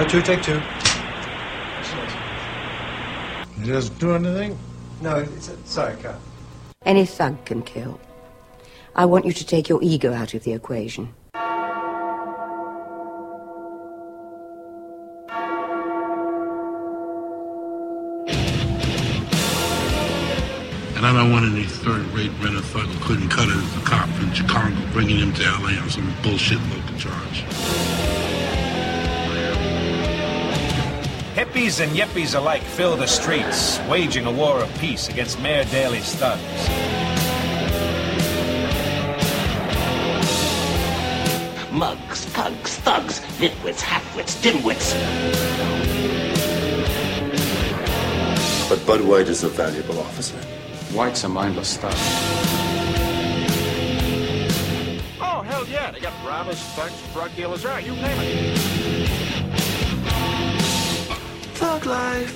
Round two, take two. He doesn't do anything? No, sorry, cut. Any thug can kill. I want you to take your ego out of the equation. And I don't want any third-rate renter thug who couldn't cut it as a cop in Chicago, bringing him to L.A. on some bullshit local charge. Hippies and yippies alike fill the streets, waging a war of peace against Mayor Daley's thugs. Mugs, pugs, thugs, nitwits, halfwits, dimwits. But Bud White is a valuable officer. White's a mindless stuff. Oh, hell yeah, they got robbers, thugs, drug dealers, right, you name it. Thug life.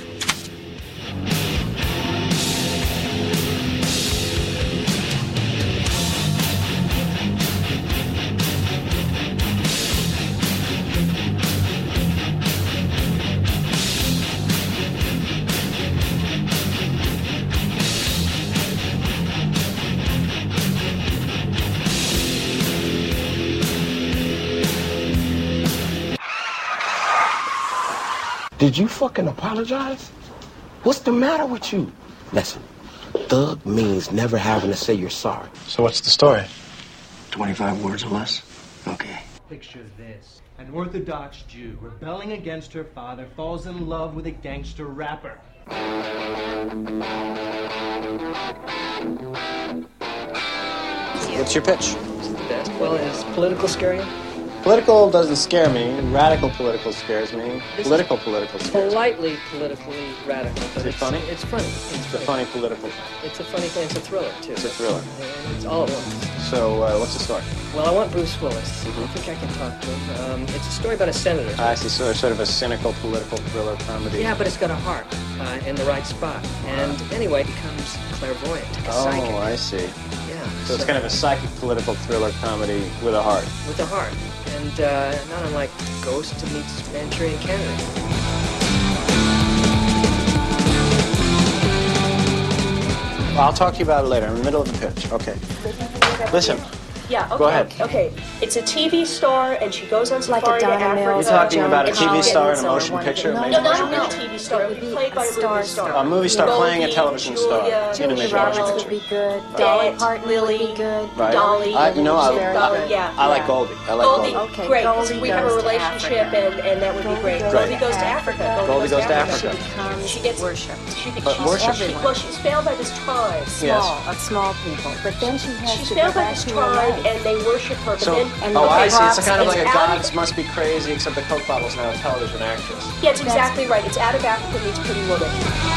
Did you fucking apologize? What's the matter with you? Listen, thug means never having to say you're sorry. So what's the story? 25 words or less? Okay. Picture this. An Orthodox Jew rebelling against her father falls in love with a gangster rapper. What's your pitch? Well, is political scary? Political doesn't scare me. Radical political scares me. Political scares me. Politely politically radical. But Is it funny? It's funny. It's a funny political thing. It's a funny thing. It's a thriller, too. It's a thriller. And it's all at once. So, what's the story? Well, I want Bruce Willis. I think I can talk to him. It's a story about a senator. I see, sort of a cynical political thriller comedy. Yeah, but it's got a heart in the right spot. And anyway, he becomes clairvoyant, psychic. Oh, I see. Yeah. So it's kind of a psychic political thriller comedy with a heart. With a heart. And not unlike Ghost meets Manchurian Candidate. Well, I'll talk to you about it later. I'm in the middle of the pitch. Okay. Listen. Yeah, okay. Go ahead. Okay. It's a TV star, and she goes on safari to Africa. You're talking about a TV star in a motion picture? No, not a real TV star. It would be played by a movie star. A movie star playing a television star in a motion picture. would be good. Dolly Parton Lily would be good. Right. Dolly. I like Goldie. I like Goldie. Okay, great. Goldie we have a relationship, and that would be great. Goldie goes to Africa. Goldie goes to Africa. She gets worshipped. But worship? Well, she's found by this tribe. Small people. But then she has She's to found go by back this to tribe, her life. and they worship her. But So, then, I see. It's kind of like a out Gods Must Be Crazy, except the Coke bottle's now a television actress. Yeah, it's exactly right. It's Out of Africa meets Pretty Woman.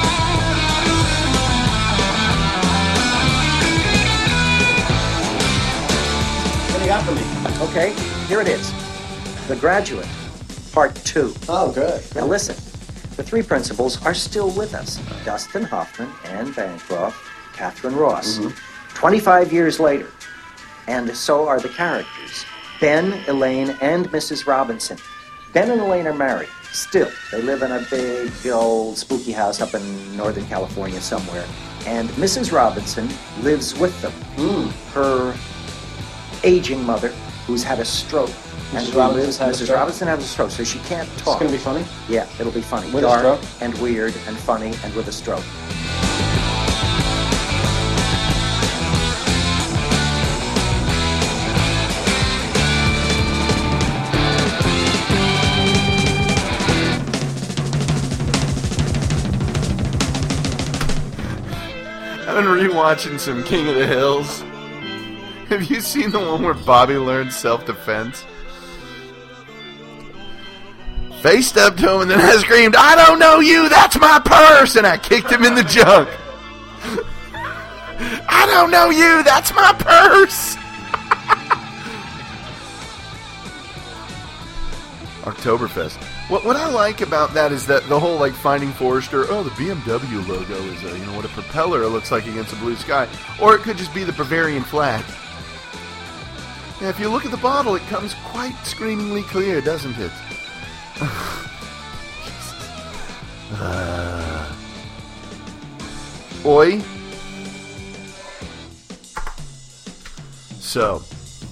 What do you got for me? Okay, here it is. The Graduate, Part 2. Oh, good. Now listen, the three principals are still with us. Dustin Hoffman, Anne Bancroft, Catherine Ross. 25 years later. And so are the characters. Ben, Elaine, and Mrs. Robinson. Ben and Elaine are married. Still, they live in a big, old, spooky house up in Northern California somewhere. And Mrs. Robinson lives with them. Her aging mother, who's had a stroke. Mrs. Robinson has a stroke, so she can't talk. It's going to be funny? Yeah, it'll be funny. With a Dark stroke? and weird and funny and with a stroke. I've been rewatching some King of the Hills. Have you seen the one where Bobby learns self-defense? Faye stepped to him and then I screamed, "I don't know you, that's my purse!" And I kicked him in the junk. I don't know you, that's my purse! Oktoberfest. What I like about that is that the whole, like, Finding Forrester, the BMW logo is, what a propeller looks like against a blue sky. Or it could just be the Bavarian flag. And if you look at the bottle, it comes quite screamingly clear, doesn't it? Oi. So,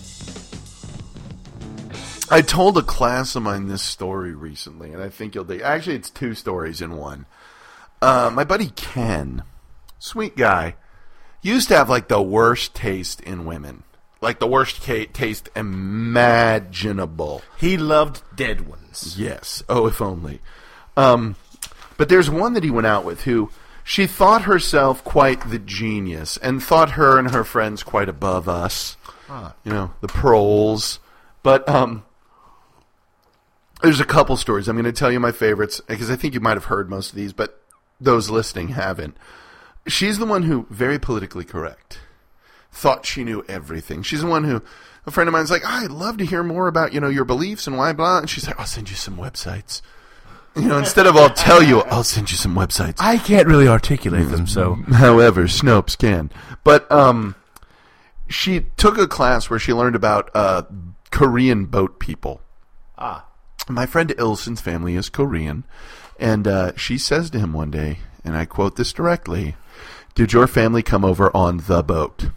I told a class of mine this story recently, and I think you'll dig. Actually, it's two stories in one. My buddy Ken, sweet guy, used to have like the worst taste in women. Like the worst taste imaginable. He loved dead ones. Yes. Oh, if only. But there's one that he went out with who she thought herself quite the genius and thought her and her friends quite above us. You know, the proles. But there's a couple stories. I'm going to tell you my favorites because I think you might have heard most of these, but those listening haven't. She's the one who, very politically correct, thought she knew everything. She's the one who, a friend of mine's like, I'd love to hear more about, you know, your beliefs and why, blah. And she's like, I'll send you some websites. You know, instead of I'll tell you, I'll send you some websites. I can't really articulate them, so. However, Snopes can. But she took a class where she learned about Korean boat people. My friend Ilsen's family is Korean. And she says to him one day, and I quote this directly, did your family come over on the boat?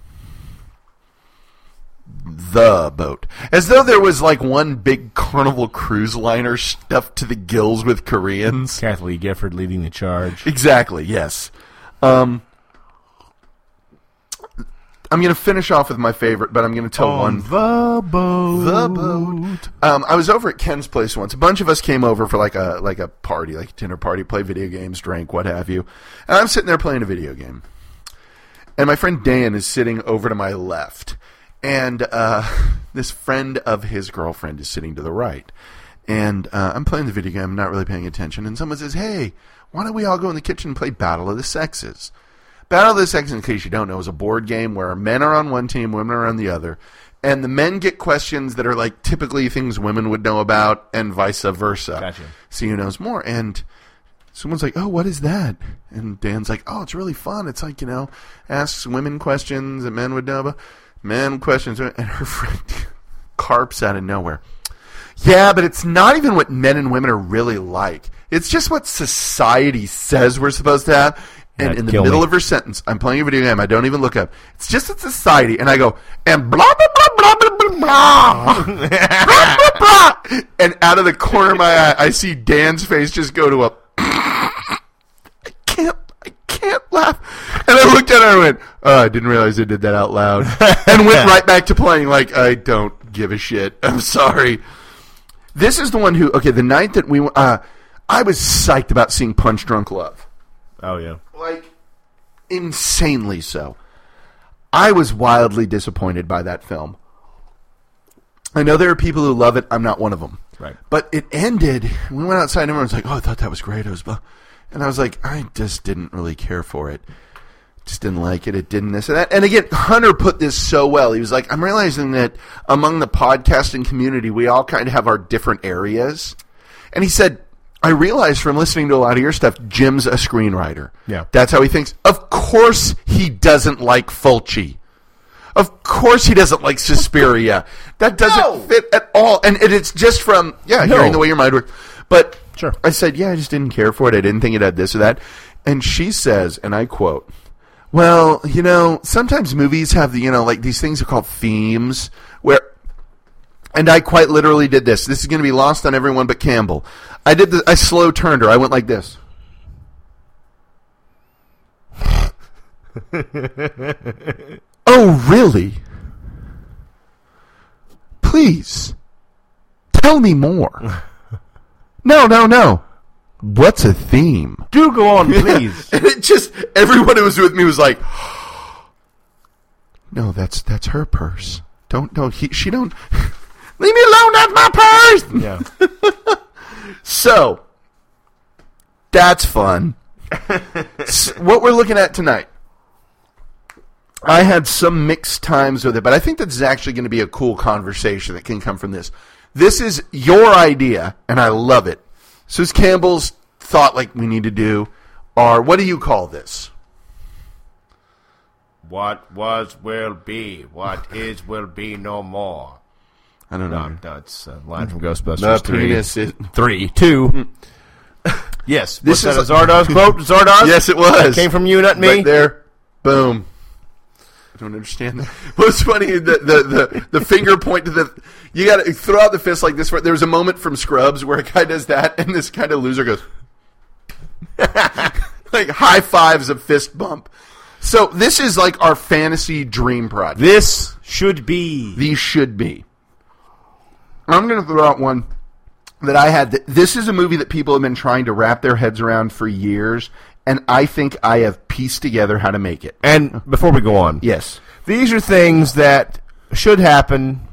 The boat. As though there was like one big Carnival cruise liner stuffed to the gills with Koreans. Kathleen Gifford leading the charge. Exactly, yes. I'm going to finish off with my favorite, but I'm going to tell one. The boat. The boat. I was over at Ken's place once. A bunch of us came over for like a party, like a dinner party, play video games, drink, what have you. And I'm sitting there playing a video game. And my friend Dan is sitting over to my left. And this friend of his girlfriend is sitting to the right. And I'm playing the video game, I'm not really paying attention. And someone says, hey, why don't we all go in the kitchen and play Battle of the Sexes? Battle of the Sexes, in case you don't know, is a board game where men are on one team, women are on the other. And the men get questions that are like typically things women would know about and vice versa. Gotcha. See who knows more. And someone's like, oh, what is that? And Dan's like, oh, it's really fun. It's like, you know, asks women questions that men would know about. Men questions. And her friend carps out of nowhere. Yeah, but it's not even what men and women are really like. It's just what society says we're supposed to have. And in the middle of her sentence, I'm playing a video game. I don't even look up. It's just a society. And I go, and blah, blah, blah, blah, blah, blah, blah. Blah, blah, blah. And out of the corner of my eye, I see Dan's face just go to a, I can't laugh. And I looked at her and went, oh, I didn't realize I did that out loud. And went right back to playing like, I don't give a shit. I'm sorry. This is the one who, okay, the night that we, I was psyched about seeing Punch Drunk Love. Oh, yeah. Like, insanely so. I was wildly disappointed by that film. I know there are people who love it. I'm not one of them. Right. But it ended. We went outside and everyone was like, oh, I thought that was great. And I was like, I just didn't really care for it. Just didn't like it. It didn't this and that. And again, Hunter put this so well. He was like, I'm realizing that among the podcasting community, we all kind of have our different areas. And he said, I realized from listening to a lot of your stuff, Jim's a screenwriter. Yeah. That's how he thinks. Of course he doesn't like Fulci. Of course he doesn't like Suspiria. That doesn't fit at all. And it's just from, hearing the way your mind works. But sure. I said, I just didn't care for it. I didn't think it had this or that. And she says, and I quote, well, you know, sometimes movies have the, you know, like these things are called themes where, and I quite literally did this. This is going to be lost on everyone but Campbell. I slow turned her. I went like this. Oh, really? Please, tell me more. No. What's a theme? Do go on, please. And it just, everyone who was with me was like, no, that's her purse. She don't, leave me alone, that's my purse! Yeah. So, that's fun. What we're looking at tonight, I had some mixed times with it, but I think this is actually going to be a cool conversation that can come from this. This is your idea, and I love it. So is Campbell's thought like we need to do, or what do you call this? What was will be. What is will be no more. I don't know. No, it's a line from Ghostbusters The 3. penis is 3. 2. Yes. This Was is that a Zardoz quote? Zardoz? Yes, it was. That came from you, not me. Right there. Boom. I don't understand that. What's funny, the finger point to the... You got to throw out the fist like this. There was a moment from Scrubs where a guy does that, and this kind of loser goes... like high fives, a fist bump. So this is like our fantasy dream project. This should be. These should be. I'm going to throw out one that I had. This is a movie that people have been trying to wrap their heads around for years, and I think I have pieced together how to make it. And before we go on, yes, these are things that should happen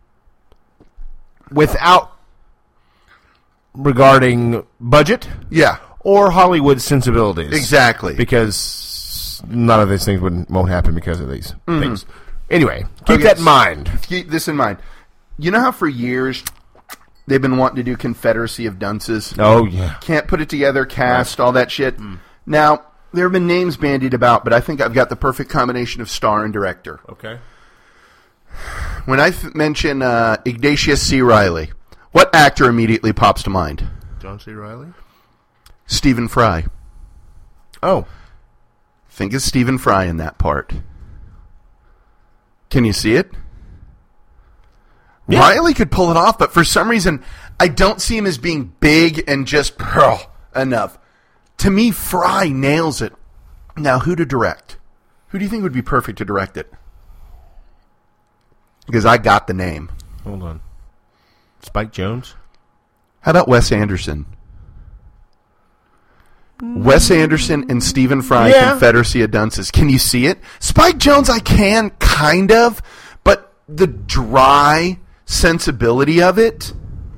without regarding budget, or Hollywood sensibilities, exactly, because none of these things won't happen because of these things. Anyway, keep that in mind. Keep this in mind. You know how for years they've been wanting to do Confederacy of Dunces? Oh, yeah. Can't put it together, cast, all that shit. Now, there have been names bandied about, but I think I've got the perfect combination of star and director. Okay. When I mention Ignatius C. Reilly, what actor immediately pops to mind? John C. Reilly? Stephen Fry. Oh. Think of Stephen Fry in that part. Can you see it? Yeah. Riley could pull it off, but for some reason, I don't see him as being big and just enough. To me, Fry nails it. Now, who to direct? Who do you think would be perfect to direct it? Because I got the name. Hold on. Spike Jonze? How about Wes Anderson? Wes Anderson and Stephen Fry, Confederacy of Dunces. Can you see it? Spike Jonze, I can, kind of, but the dry sensibility of it,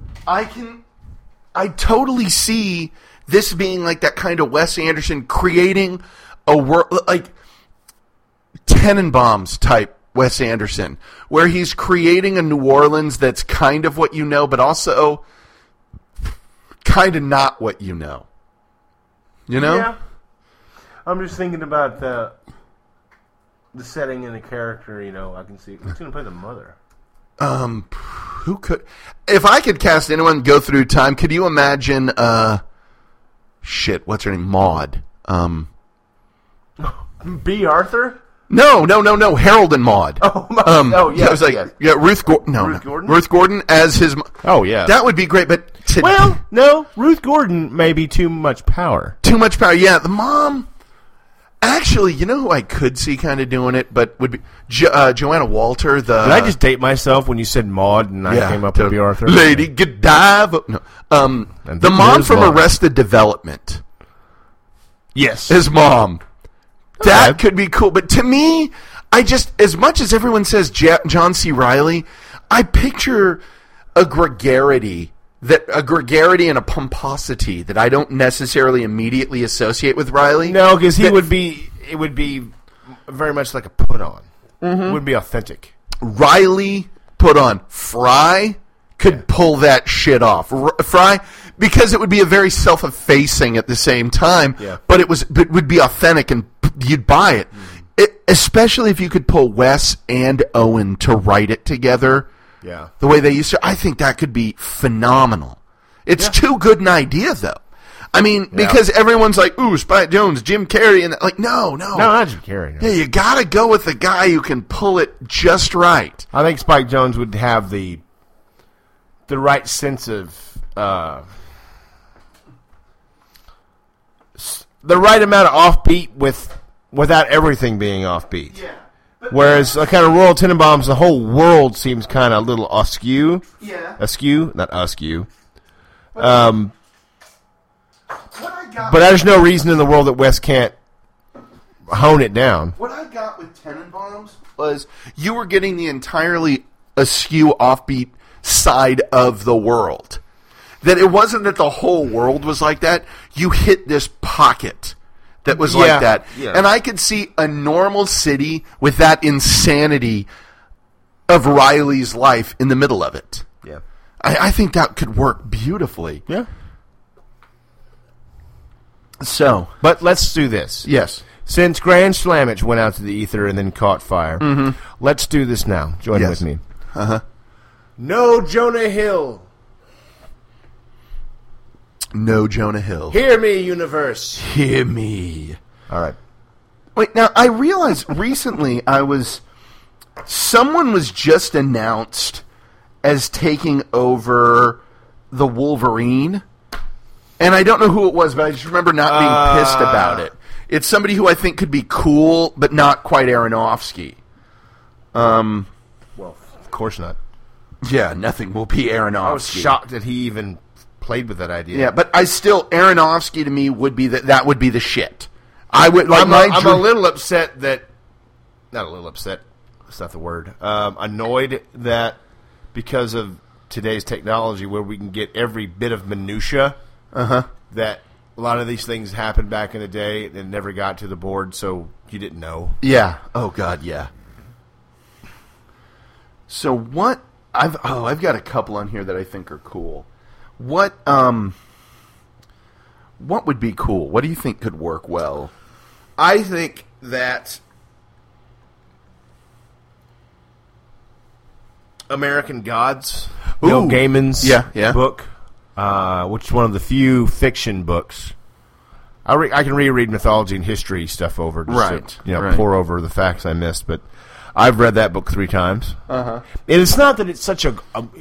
I totally see this being like that kind of Wes Anderson creating a world, like Tenenbaums type Wes Anderson, where he's creating a New Orleans that's kind of what you know, but also kind of not what you know. You know? Yeah. I'm just thinking about the setting and the character, you know. I can see who's going to play the mother. Who could... If I could cast anyone, go through time, could you imagine, what's her name? Maude. B. Arthur? No, Harold and Maude. Yeah. I was like, Ruth Gordon. Ruth Gordon? Ruth Gordon as his... Oh, yeah. That would be great, but... no, Ruth Gordon may be too much power. Too much power, yeah. The mom... Actually, you know who I could see kind of doing it, but would be Joanna Walter. Did I just date myself when you said Maude and I came up with B. Arthur? Lady Godiva. No. The mom from Arrested Development. Yes. His mom. That could be cool. But to me, as much as everyone says John C. Reilly, I picture a gregarity and a pomposity that I don't necessarily immediately associate with Reilly. No, because it would be very much like a put-on. Mm-hmm. It would be authentic. Reilly put on. Fry could pull that shit off. Fry, because it would be a very self-effacing at the same time, but it would be authentic and you'd buy it. Especially if you could pull Wes and Owen to write it together. Yeah. The way they used to. I think that could be phenomenal. It's too good an idea, though. I mean, because everyone's like, ooh, Spike Jonze, Jim Carrey, and like, no. No, not Jim Carrey. No. Yeah, you gotta go with the guy who can pull it just right. I think Spike Jonze would have the right sense of the right amount of offbeat without everything being offbeat. Yeah. Whereas kind of Royal Tenenbaums, the whole world seems kind of a little askew. Yeah. Askew? Not askew. But there's no reason in the world that Wes can't hone it down. What I got with Tenenbaums was you were getting the entirely askew, offbeat side of the world. That it wasn't that the whole world was like that. You hit this pocket that was like that. Yeah. And I could see a normal city with that insanity of Riley's life in the middle of it. Yeah. I think that could work beautifully. Yeah. So. But let's do this. Yes. Since Grand Slamage went out to the ether and then caught fire, let's do this now. Join with me. Uh-huh. No Jonah Hill. No Jonah Hill. Hear me, universe. Hear me. All right. Wait, now I realized recently someone was just announced as taking over the Wolverine, and I don't know who it was, but I just remember not being pissed about it. It's somebody who I think could be cool, but not quite Aronofsky. Well, of course not. Yeah, nothing will be Aronofsky. I was shocked that he even played with that idea. Yeah, but Aronofsky to me would be that would be the shit. I would like. I'm a little upset that, not a little upset. That's not the word. Annoyed that because of today's technology, where we can get every bit of minutia, that a lot of these things happened back in the day and never got to the board, so you didn't know. Yeah. Oh God. Yeah. So what? I've got a couple on here that I think are cool. What would be cool? What do you think could work well? I think that American Gods, Neil Gaiman's book, which is one of the few fiction books. I can reread mythology and history stuff over, just to pour over the facts I missed, but I've read that book 3 times. And it's not that it's such a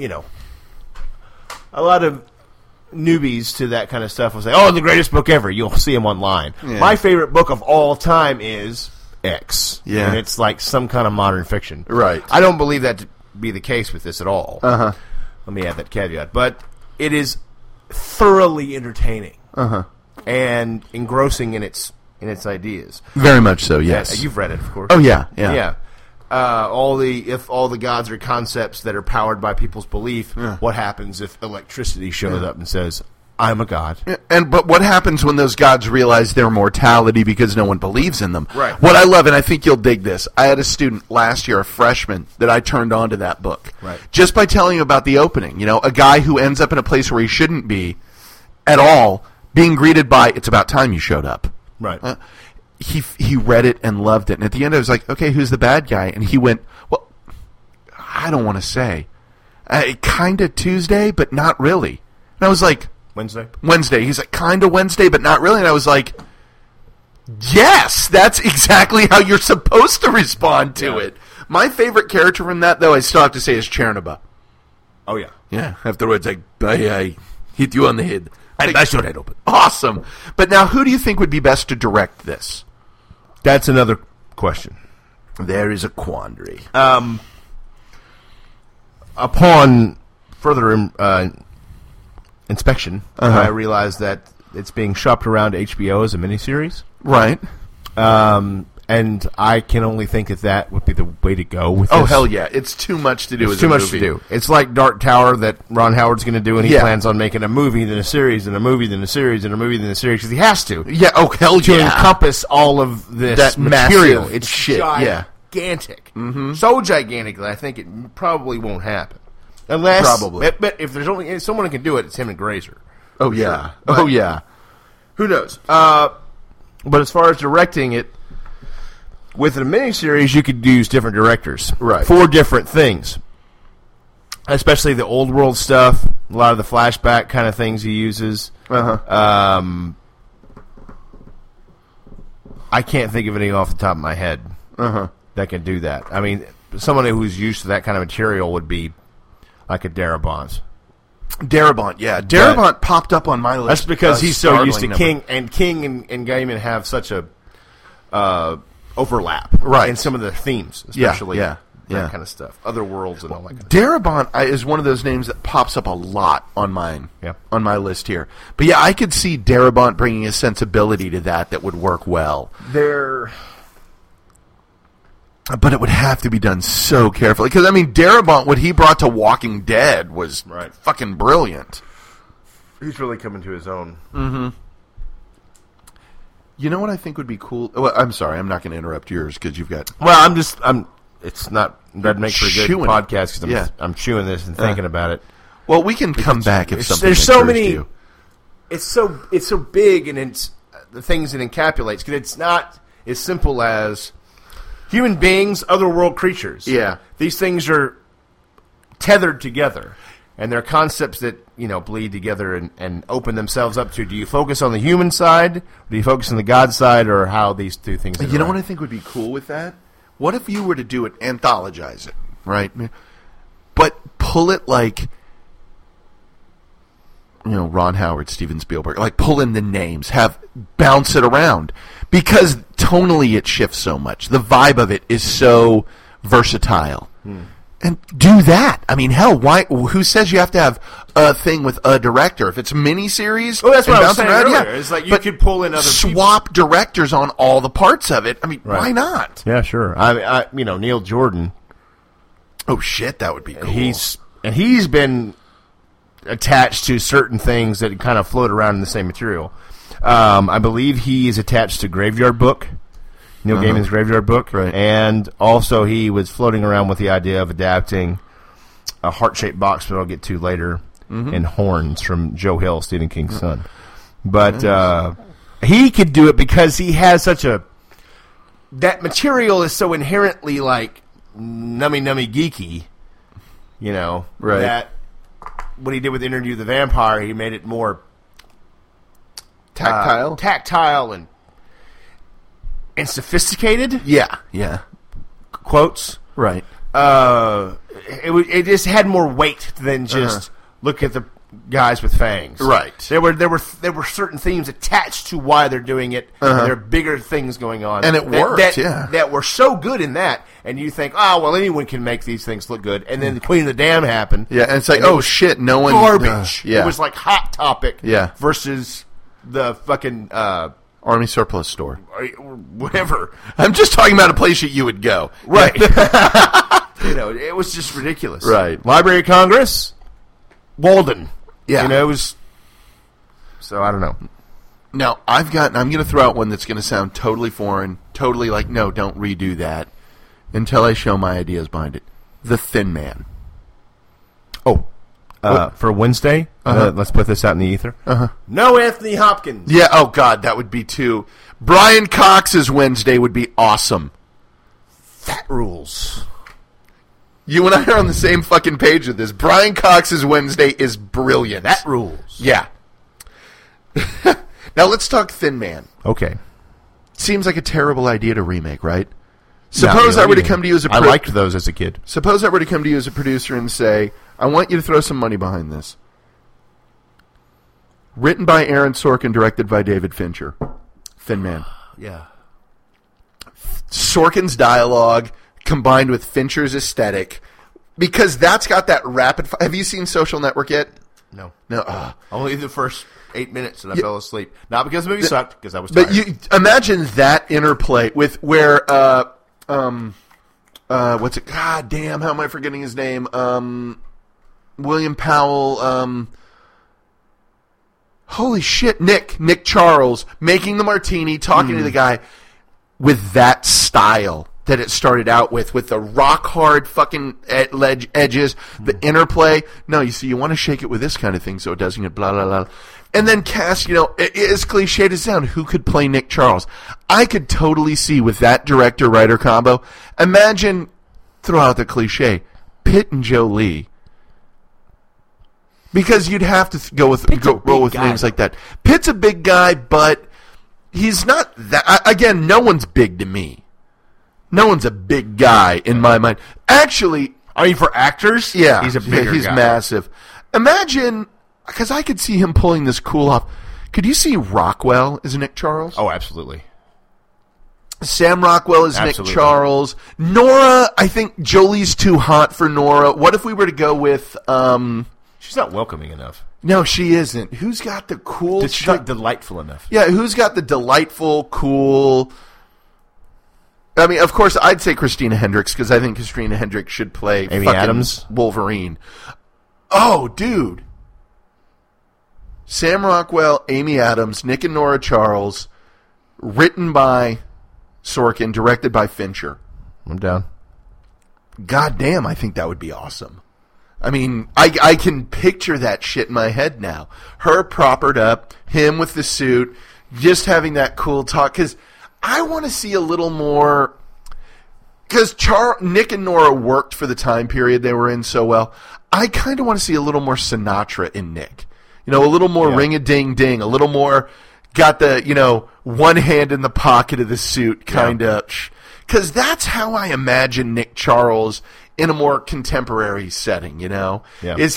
lot of newbies to that kind of stuff will say, "Oh, the greatest book ever." You'll see them online. Yeah. My favorite book of all time is X. Yeah, and it's like some kind of modern fiction. Right. I don't believe that to be the case with this at all. Let me add that caveat. But it is thoroughly entertaining and engrossing in its ideas. Very much so. Yes, you've read it, of course. Oh yeah, yeah. If all the gods are concepts that are powered by people's belief, what happens if electricity shows up and says, "I'm a god"? But what happens when those gods realize their mortality because no one believes in them? Right. What I love, and I think you'll dig this, I had a student last year, a freshman, that I turned on to that book. Right. Just by telling him about the opening. You know, a guy who ends up in a place where he shouldn't be at all, being greeted by, "It's about time you showed up." Right. He read it and loved it. And at the end I was like, "Okay, who's the bad guy?" And he went, "Well, I don't want to say. Kind of Tuesday, but not really." And I was like... Wednesday. He's like, "Kind of Wednesday, but not really." And I was like, yes, that's exactly how you're supposed to respond to it. My favorite character from that, though, I still have to say, is Chernobyl. Oh, yeah. Yeah. Afterwards, I hit you on the head. I bash your head open. Awesome. But now, who do you think would be best to direct this? That's another question. There is a quandary. Upon further inspection, I realized that it's being shopped around to HBO as a miniseries. Right. And I can only think that would be the way to go with this. Oh, hell yeah. It's too much to do as a movie. It's too much to do. It's like Dark Tower that Ron Howard's going to do, and he plans on making a movie, then a series, then a movie, then a series, then a movie, then a series, because he has to. Yeah, oh, hell to encompass all of this that material. Massive it's shit, gigantic. So gigantic that I think it probably won't happen. Unless, but if there's only someone who can do it, it's him and Grazer. Oh, yeah. Oh, yeah. Who knows? But as far as directing it, with a miniseries, you could use different directors for different things. Especially the old world stuff, a lot of the flashback kind of things he uses. I can't think of any off the top of my head that can do that. I mean, someone who's used to that kind of material would be like a Darabont. Yeah. Darabont popped up on my list. That's because he's so used to King, and King and Gaiman have such a overlap in some of the themes, especially that kind of stuff. Other worlds and all that kind of Darabont is one of those names that pops up a lot on on my list here. But yeah, I could see Darabont bringing a sensibility to that would work well. But it would have to be done so carefully. Because, I mean, Darabont, what he brought to Walking Dead was fucking brilliant. He's really coming to his own. You know what I think would be cool? Well, I'm sorry, I'm not going to interrupt yours because you've got... Well, it's not... That'd make for a good podcast because I'm chewing this and thinking about it. Well, we can come back if something there's so many... you. It's so big and it's the things it encapsulates because it's not as simple as... Human beings, otherworld creatures. Yeah. These things are tethered together. and they're concepts that, bleed together and open themselves up to. Do you focus on the human side? Or do you focus on the God side, or how these two things interact? You know what I think would be cool with that? What if you were to do it, anthologize it, right? But pull it like, Ron Howard, Steven Spielberg, like pull in the names, bounce it around. Because tonally it shifts so much. The vibe of it is so versatile. And do that. I mean, hell, why? Who says you have to have a thing with a director? If it's a miniseries, that's what I was saying earlier. Yeah. It's like you could pull in other swap directors on all the parts of it. I mean, why not? Yeah, sure. Neil Jordan. Oh shit, that would be cool. He's been attached to certain things that kind of float around in the same material. I believe he is attached to Graveyard Book. Neil Gaiman's Graveyard Book. Right. And also he was floating around with the idea of adapting a heart-shaped box that I'll get to later, and Horns from Joe Hill, Stephen King's son. But he could do it because he has that material is so inherently like nummy geeky, right. that what he did with Interview with the Vampire, he made it more tactile and sophisticated. Yeah. Quotes. Right. It just had more weight than just look at the guys with fangs. Right. There were certain themes attached to why they're doing it. And there are bigger things going on, and it worked. That were so good in that, and you think, anyone can make these things look good. And then the Queen of the Dam happened. Yeah, and it's like, shit, no one garbage. Yeah. It was like Hot Topic. Yeah. Versus the fucking Army Surplus Store, whatever. I'm just talking about a place that you would go, right? It was just ridiculous, right? Library of Congress, Walden, yeah. It was. So I don't know. Now I'm going to throw out one that's going to sound totally foreign, totally like, no, don't redo that, until I show my ideas behind it. The Thin Man. Oh. For Wednesday, let's put this out in the ether. No Anthony Hopkins. Yeah, oh God, that would be too. Brian Cox's Wednesday would be awesome. That rules. You and I are on the same fucking page with this. Brian Cox's Wednesday is brilliant. That rules. Yeah. Now let's talk Thin Man. Okay. Seems like a terrible idea to remake, right? Suppose I were to come to you as a... I liked those as a kid. Suppose I were to come to you as a producer and say, I want you to throw some money behind this. Written by Aaron Sorkin, directed by David Fincher. Thin Man. Yeah. Sorkin's dialogue combined with Fincher's aesthetic. Because that's got that rapid... Have you seen Social Network yet? No. No. Only the first 8 minutes and I fell asleep. Not because the movie sucked, because I was tired. But you imagine that interplay with where... what's it? God damn! How am I forgetting his name? William Powell. Holy shit! Nick Charles making the martini, talking to the guy with that style that it started out with the rock hard fucking edges, the interplay. No, you see, you want to shake it with this kind of thing so it doesn't get blah blah blah. And then cast, as cliched as it sounds, who could play Nick Charles? I could totally see with that director-writer combo. Imagine, throw out the cliche, Pitt and Jolie. Because you'd have to roll with names like that. Pitt's a big guy, but he's not that. Again, no one's big to me. No one's a big guy in my mind. Actually, I mean, for actors, yeah, he's a bigger he's guy. Massive. Imagine. Because I could see him pulling this cool off. Could you see Rockwell as Nick Charles? Oh, absolutely. Sam Rockwell as Nick Charles. Nora, I think Jolie's too hot for Nora. What if we were to go with... She's not welcoming enough. No, she isn't. Who's got the cool... She's not delightful enough. Yeah, who's got the delightful, cool... I mean, of course, I'd say Christina Hendricks, because I think Christina Hendricks should play Amy Adams? Wolverine. Oh, dude. Sam Rockwell, Amy Adams, Nick and Nora Charles, written by Sorkin, directed by Fincher. I'm down. God damn, I think that would be awesome. I mean, I can picture that shit in my head now. Her propered up, him with the suit, just having that cool talk. Because I want to see a little more... because Nick and Nora worked for the time period they were in so well. I kind of want to see a little more Sinatra in Nick. A little more ring-a-ding-ding, a little more got the, one hand in the pocket of the suit kind of. Because that's how I imagine Nick Charles in a more contemporary setting, is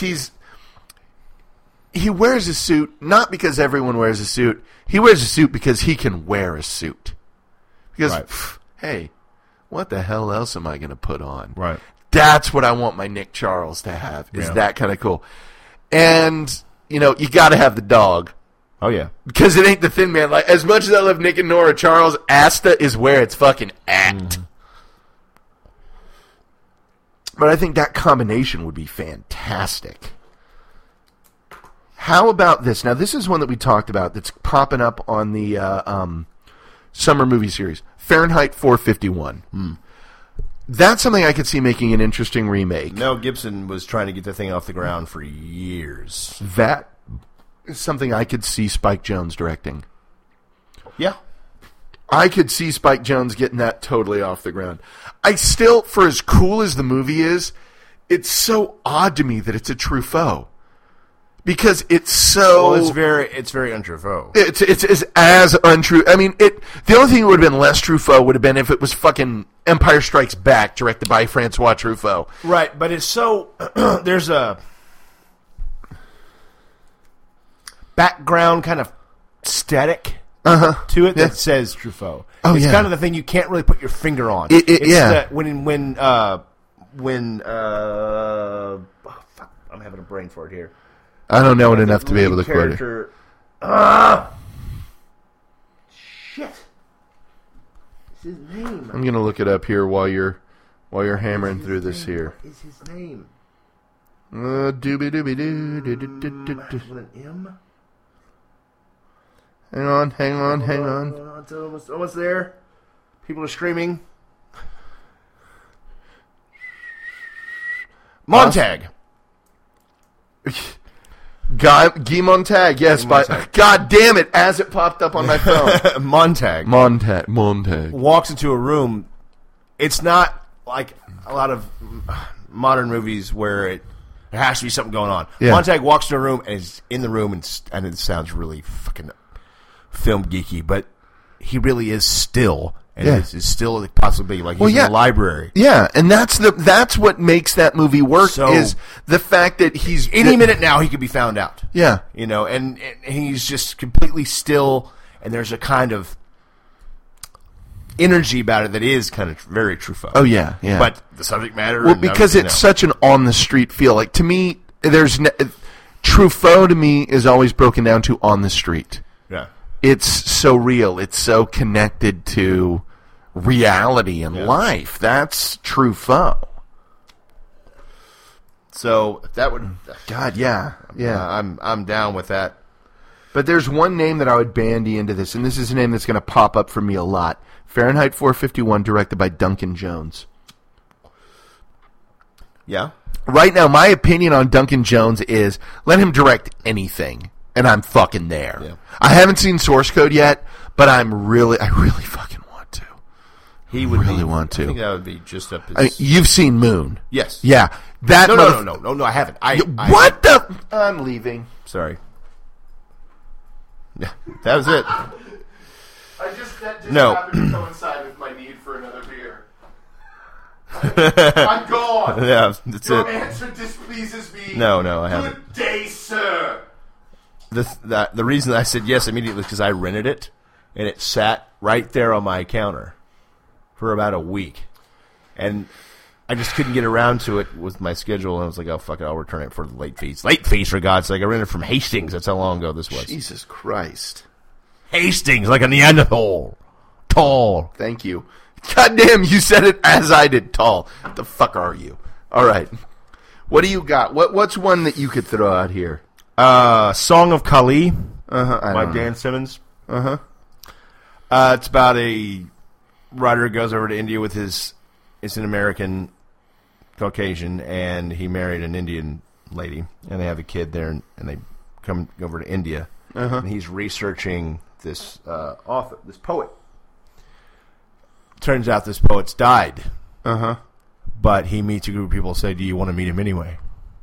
he wears a suit not because everyone wears a suit. He wears a suit because he can wear a suit. Because, hey, what the hell else am I going to put on? Right. That's what I want my Nick Charles to have, is that kind of cool. And, you got to have the dog. Oh, yeah. Because it ain't the Thin Man. Like, as much as I love Nick and Nora, Charles, Asta is where it's fucking at. Mm. But I think that combination would be fantastic. How about this? Now, this is one that we talked about that's popping up on the summer movie series. Fahrenheit 451. Mm. That's something I could see making an interesting remake. Mel Gibson was trying to get the thing off the ground for years. That is something I could see Spike Jonze directing. Yeah. I could see Spike Jonze getting that totally off the ground. I still, for as cool as the movie is, it's so odd to me that it's a Truffaut. Because it's so... Well, it's very untruffaut. It's as untrue. I mean, the only thing that would have been less Truffaut would have been if it was fucking Empire Strikes Back, directed by Francois Truffaut. Right, but it's so... there's a background kind of static to it that says Truffaut. Oh, it's kind of the thing you can't really put your finger on. It's when fuck, I'm having a brain fart here. I don't know it enough to be able to quote it. Shit. What's his name? I'm going to look it up here while you're hammering through this here. What is his name? Doobie doobie doo doo doo doo doo. With an M? Hang on. It's almost there. People are screaming. Montag. Guy Montag, yes. God damn it, as it popped up on my phone. Montag. Walks into a room. It's not like a lot of modern movies where there has to be something going on. Yeah. Montag walks into a room and is in the room, and it sounds really fucking film geeky, but he really is still. And it's still possibly like he's in the library. Yeah, and that's what makes that movie work, is the fact that he's... Any minute now, he could be found out. Yeah. And he's just completely still, and there's a kind of energy about it that is kind of very Truffaut. Oh, yeah. But the subject matter... Well, because it's such an on-the-street feel. Like, to me, Truffaut, to me, is always broken down to on the street. Yeah. It's so real. It's so connected to reality and life. That's Truffaut. So that would... God, yeah. I'm down with that. But there's one name that I would bandy into this, and this is a name that's going to pop up for me a lot. Fahrenheit 451, directed by Duncan Jones. Yeah. Right now, my opinion on Duncan Jones is let him direct anything, and I'm fucking there. Yeah. I haven't seen Source Code yet, but I really fucking want to. He would want to. I think that would be just up his... I mean, you've seen Moon. Yes. Yeah. No, I haven't. What the... I'm leaving. Sorry. Yeah, that was it. That just happened to coincide with my need for another beer. I'm gone. Yeah, that's Your it. Your answer displeases me. No, I haven't. Good day, sir. The reason I said yes immediately was because I rented it, and it sat right there on my counter for about a week, and I just couldn't get around to it with my schedule, and I was like, oh, fuck it, I'll return it for the late fees. Late fees, for God's sake. I rented it from Hastings. That's how long ago this was. Jesus Christ. Hastings, like a Neanderthal. Tall. Thank you. God damn, you said it as I did, tall. What the fuck are you? All right. What do you got? What's one that you could throw out here? Song of Kali by Dan Simmons. Uh-huh. It's about a writer who goes over to India with it's an American Caucasian, and he married an Indian lady, and they have a kid there, and they come over to India, and he's researching this poet. Turns out this poet's died But he meets a group of people and say, do you want to meet him anyway?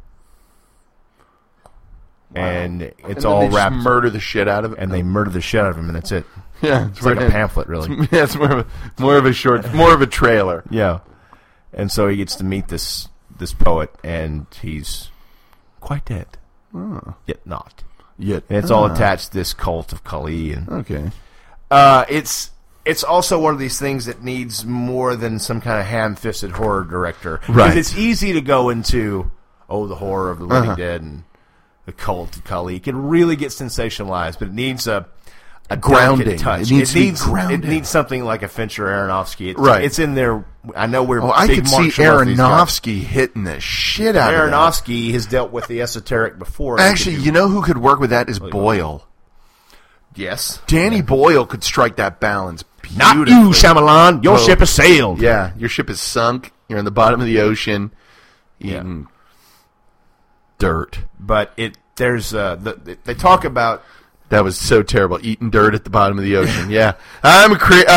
Wow. And it's all wrapped. Murder the shit out of him. And they murder the shit out of him, and that's it. Yeah. It's like a pamphlet, really. It's more of a trailer. Yeah. And so he gets to meet this poet, and he's quite dead. Oh. Yet not. Yet. And it's all attached to this cult of Kali. And, okay. It's also one of these things that needs more than some kind of ham-fisted horror director. Right. Because it's easy to go into, the horror of the living dead and the cult of Kali. It can really get sensationalized, but it needs a grounding touch. It needs to be grounded. It needs something like a Fincher Aronofsky. It's in there. I know we're I big could see Aronofsky hitting the shit out of that. Aronofsky has dealt with the esoteric before. Actually, you know who could work with that is Boyle. Yes. Danny Boyle could strike that balance beautifully. Not you, Shyamalan. Your ship has sailed. Yeah, your ship is sunk. You're in the bottom of the ocean eating dirt. But there's they talk about... That was so terrible, eating dirt at the bottom of the ocean. Yeah. I'm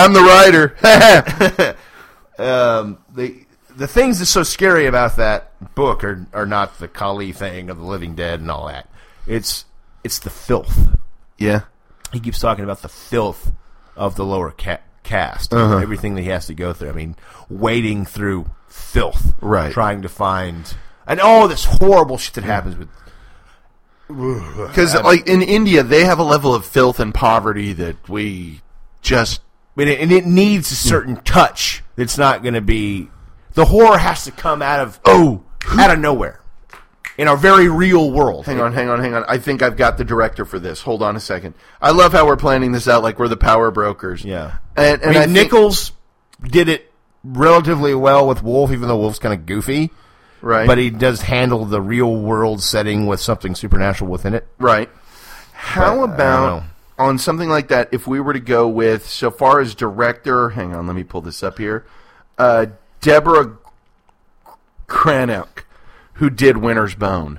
the writer. The things that's so scary about that book are not the Kali thing of the living dead and all that. It's the filth. Yeah. He keeps talking about the filth of the lower caste, everything that he has to go through. I mean, wading through filth, trying to find, and all this horrible shit that happens with. Because, like in India, they have a level of filth and poverty that we just. And it needs a certain touch. It's not going to be. The horror has to come out of nowhere. In our very real world. Hang on. I think I've got the director for this. Hold on a second. I love how we're planning this out like we're the power brokers. Yeah. And I mean, Nichols did it relatively well with Wolf, even though Wolf's kind of goofy. Right. But he does handle the real world setting with something supernatural within it. Right. How about on something like that, if we were to go with, so far as director, hang on, let me pull this up here, Deborah Cranach, who did Winter's Bone.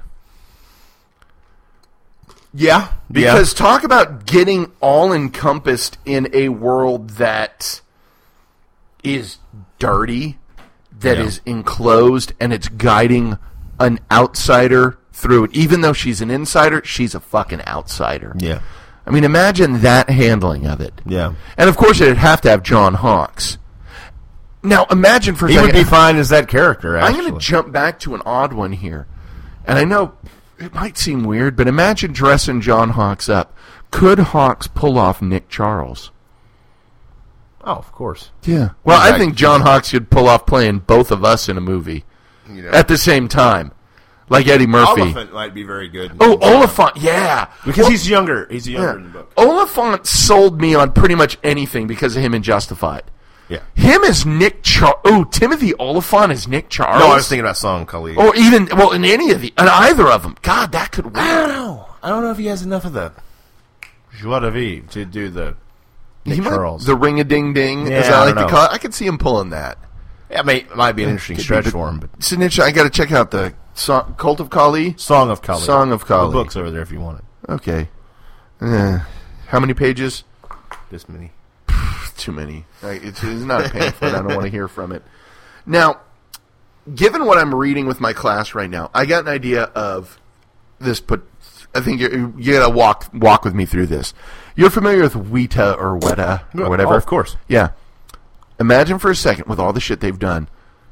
Yeah. Because talk about getting all encompassed in a world that is dirty, that is enclosed, and it's guiding an outsider through it. Even though she's an insider, she's a fucking outsider. Yeah. I mean, imagine that handling of it. Yeah. And of course, it'd have to have John Hawkes. Now, imagine for a second. He would be fine as that character, actually. I'm going to jump back to an odd one here. And I know it might seem weird, but imagine dressing John Hawkes up. Could Hawkes pull off Nick Charles? Oh, of course. Yeah. Well, I think John Hawkes could pull off playing both of us in a movie at the same time. Like Eddie Murphy. Oliphant might be very good. Oh, Oliphant, yeah. Because he's younger. He's younger in the book. Oliphant sold me on pretty much anything because of him in Justified. Yeah. Him as Nick Charles. Oh, Timothy Oliphant as Nick Charles. No, I was thinking about Song Kali. Or even, well, in either of them. God, that could work. I don't know. I don't know if he has enough of the joie de vivre to do the Nick Charles. The ring-a-ding-ding, as I like to call it. I could see him pulling that. Yeah, it might be an interesting stretch for him. But it's an interesting. I got to check out the Cult of Kali? Song of Kali. Song of Kali. The book's over there if you want it. Okay. How many pages? This many. Too many. It's not a pamphlet. I don't want to hear from it. Now, given what I'm reading with my class right now, I got an idea of this. I think you got to walk with me through this. You're familiar with Weta or whatever? Oh, of course. Yeah. Imagine for a second, with all the shit they've done,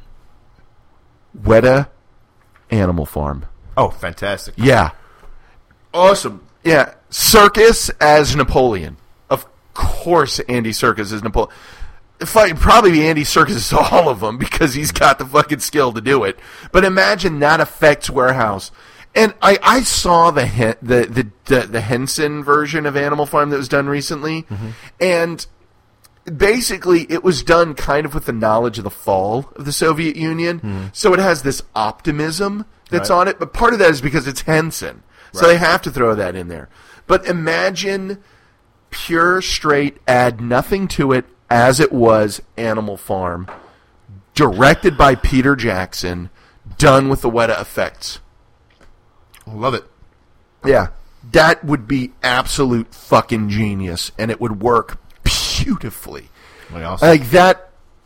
Weta Animal Farm. Oh, fantastic. Yeah. Awesome. Yeah. Serkis as Napoleon. Of course Andy Serkis is Napoleon. Probably Andy Serkis is all of them because he's got the fucking skill to do it. But imagine that Effects Warehouse. And I saw the Henson version of Animal Farm that was done recently. Mm-hmm. And basically it was done kind of with the knowledge of the fall of the Soviet Union. Mm-hmm. So it has this optimism that's on it. But part of that is because it's Henson. So they have to throw that in there. But imagine pure, straight, add nothing to it as it was Animal Farm, directed by Peter Jackson, done with the Weta effects. Love it. Yeah. That would be absolute fucking genius, and it would work beautifully. Awesome. Like that,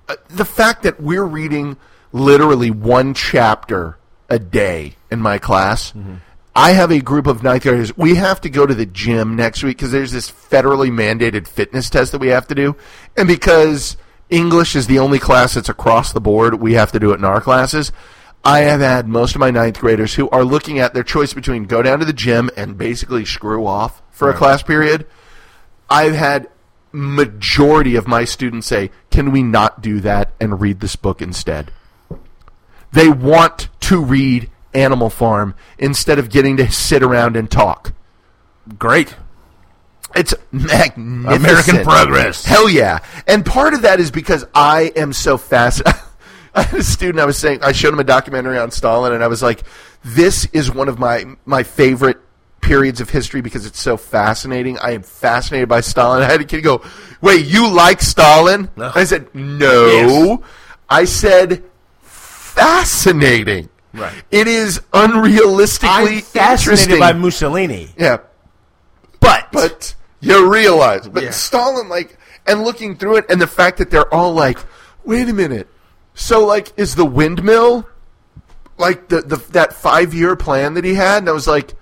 the fact that we're reading literally one chapter a day in my class. Mm-hmm. I have a group of ninth graders. We have to go to the gym next week because there's this federally mandated fitness test that we have to do. And because English is the only class that's across the board, we have to do it in our classes. I have had most of my ninth graders who are looking at their choice between go down to the gym and basically screw off for a class period. I've had majority of my students say, can we not do that and read this book instead? They want to read Animal Farm instead of getting to sit around and talk. Great. It's magnificent. American progress. Hell yeah. And part of that is because I am so fascinated. I had a student, I showed him a documentary on Stalin, and I was like, this is one of my favorite periods of history because it's so fascinating. I am fascinated by Stalin. I had a kid go, wait, you like Stalin? No. I said, no. Yes. I said, fascinating. Right. It is unrealistically I'm fascinated interesting. By Mussolini. Yeah. But you realize, Stalin, and looking through it, and the fact that they're all like, wait a minute. So, is the windmill, that 5-year plan that he had? And I was like,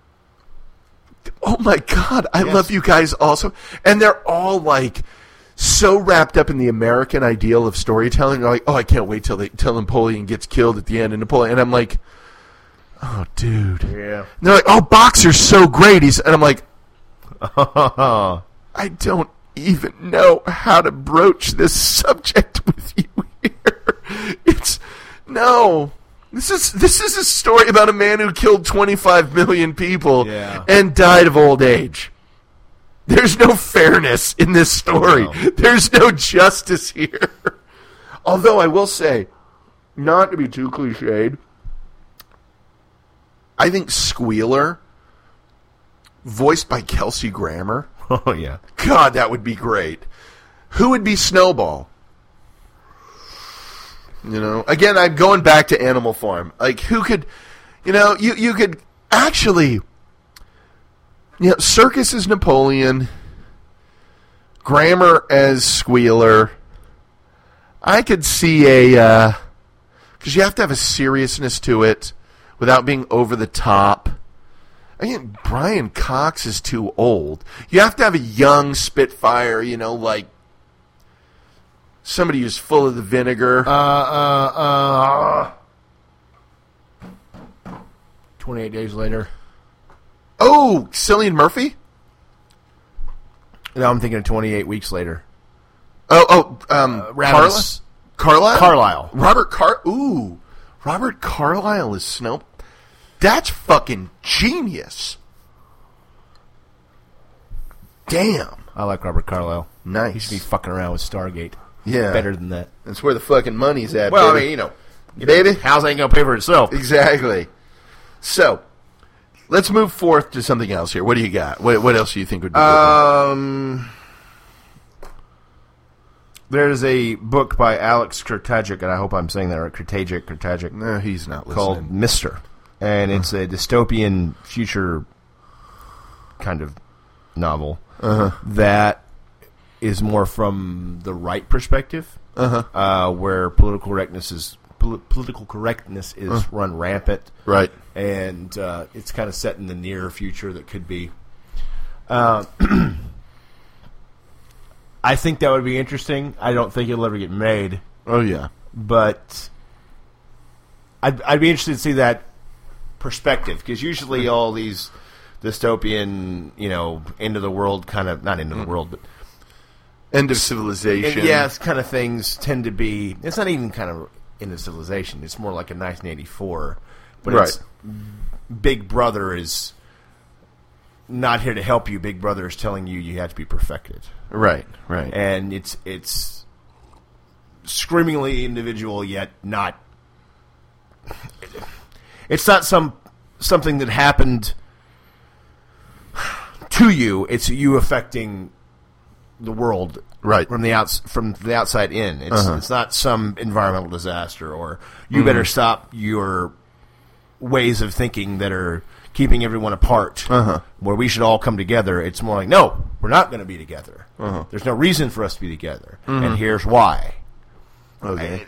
oh my God, I love you guys also. And they're all so wrapped up in the American ideal of storytelling. They're like, oh, I can't wait till Napoleon gets killed at the end. And I'm like, oh, dude. Yeah. And they're like, oh, Boxer's so great. And I'm like, I don't even know how to broach this subject with you here. This is a story about a man who killed 25 million people and died of old age. There's no fairness in this story. No. There's no justice here. Although I will say, not to be too cliched, I think Squealer, voiced by Kelsey Grammer. Oh, yeah. God, that would be great. Who would be Snowball? Again, I'm going back to Animal Farm. Who could, you could actually, Circus as Napoleon, Grammer as Squealer. I could see because you have to have a seriousness to it without being over the top. Again, Brian Cox is too old. You have to have a young Spitfire, somebody who's full of the vinegar. 28 Days Later. Oh, Cillian Murphy? No, I'm thinking of 28 Weeks Later. Carlisle? Carlisle. Robert Carlyle is Snow. That's fucking genius. Damn. I like Robert Carlyle. Nice. He should be fucking around with Stargate. Yeah. Better than that. That's where the fucking money's at, well, baby. I mean, baby. House ain't gonna pay for itself. Exactly. So, let's move forth to something else here. What do you got? What else do you think would be good? There's a book by Alex Kurtagic, and I hope I'm saying that right. Kurtagic. No, he's not listening. Called Mister. And it's a dystopian future kind of novel that is more from the right perspective, where political correctness is run rampant. Right. And it's kind of set in the near future that could be. I think that would be interesting. I don't think it'll ever get made. Oh, yeah. But I'd be interested to see that perspective, because usually all these dystopian, end of the world kind of, not end of the world, but end of civilization. Yes, kind of things tend to be, it's not even kind of end of civilization. It's more like a 1984. But it's Big Brother is not here to help you. Big Brother is telling you you have to be perfected. Right. And it's screamingly individual, yet not. It's not something that happened to you. It's you affecting the world, right, from the outside in. It's not some environmental disaster or you better stop your ways of thinking that are keeping everyone apart. Where we should all come together. It's more like, no, we're not going to be together. There's no reason for us to be together, and here's why. Okay.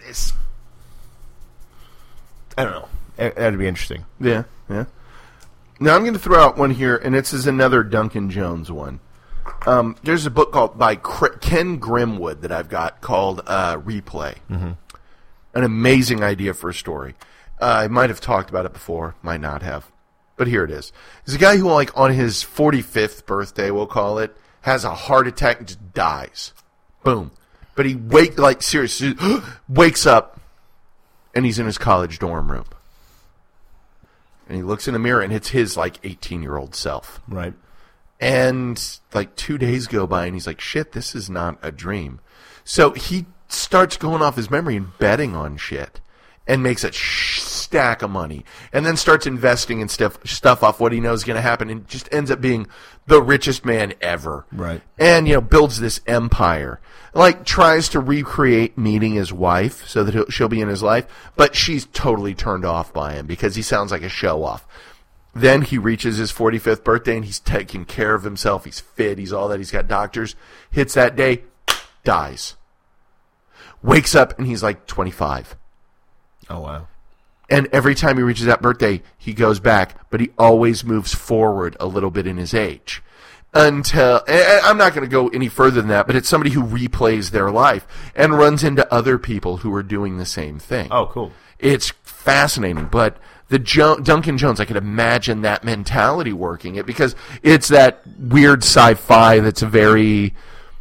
I don't know. That'd be interesting. Yeah. Now I'm going to throw out one here, and this is another Duncan Jones one. There's a book by Ken Grimwood that I've got called Replay. Mm-hmm. An amazing idea for a story. I might have talked about it before, might not have, but here it is. There's a guy who, like, on his 45th birthday, we'll call it, has a heart attack and just dies. Boom. But he seriously wakes up, and he's in his college dorm room. And he looks in the mirror, and it's his, 18-year-old self. Right. And, 2 days go by, and he's like, shit, this is not a dream. So he starts going off his memory and betting on shit. And makes a stack of money. And then starts investing in stuff off what he knows is going to happen. And just ends up being the richest man ever. Right. And, builds this empire. Tries to recreate meeting his wife so that she'll be in his life. But she's totally turned off by him because he sounds like a show-off. Then he reaches his 45th birthday and he's taking care of himself. He's fit. He's all that. He's got doctors. Hits that day. Dies. Wakes up and he's 25. Oh, wow. And every time he reaches that birthday, he goes back, but he always moves forward a little bit in his age. Until, and I'm not going to go any further than that, but it's somebody who replays their life and runs into other people who are doing the same thing. Oh, cool. It's fascinating, but the Duncan Jones, I could imagine that mentality working it because it's that weird sci-fi that's very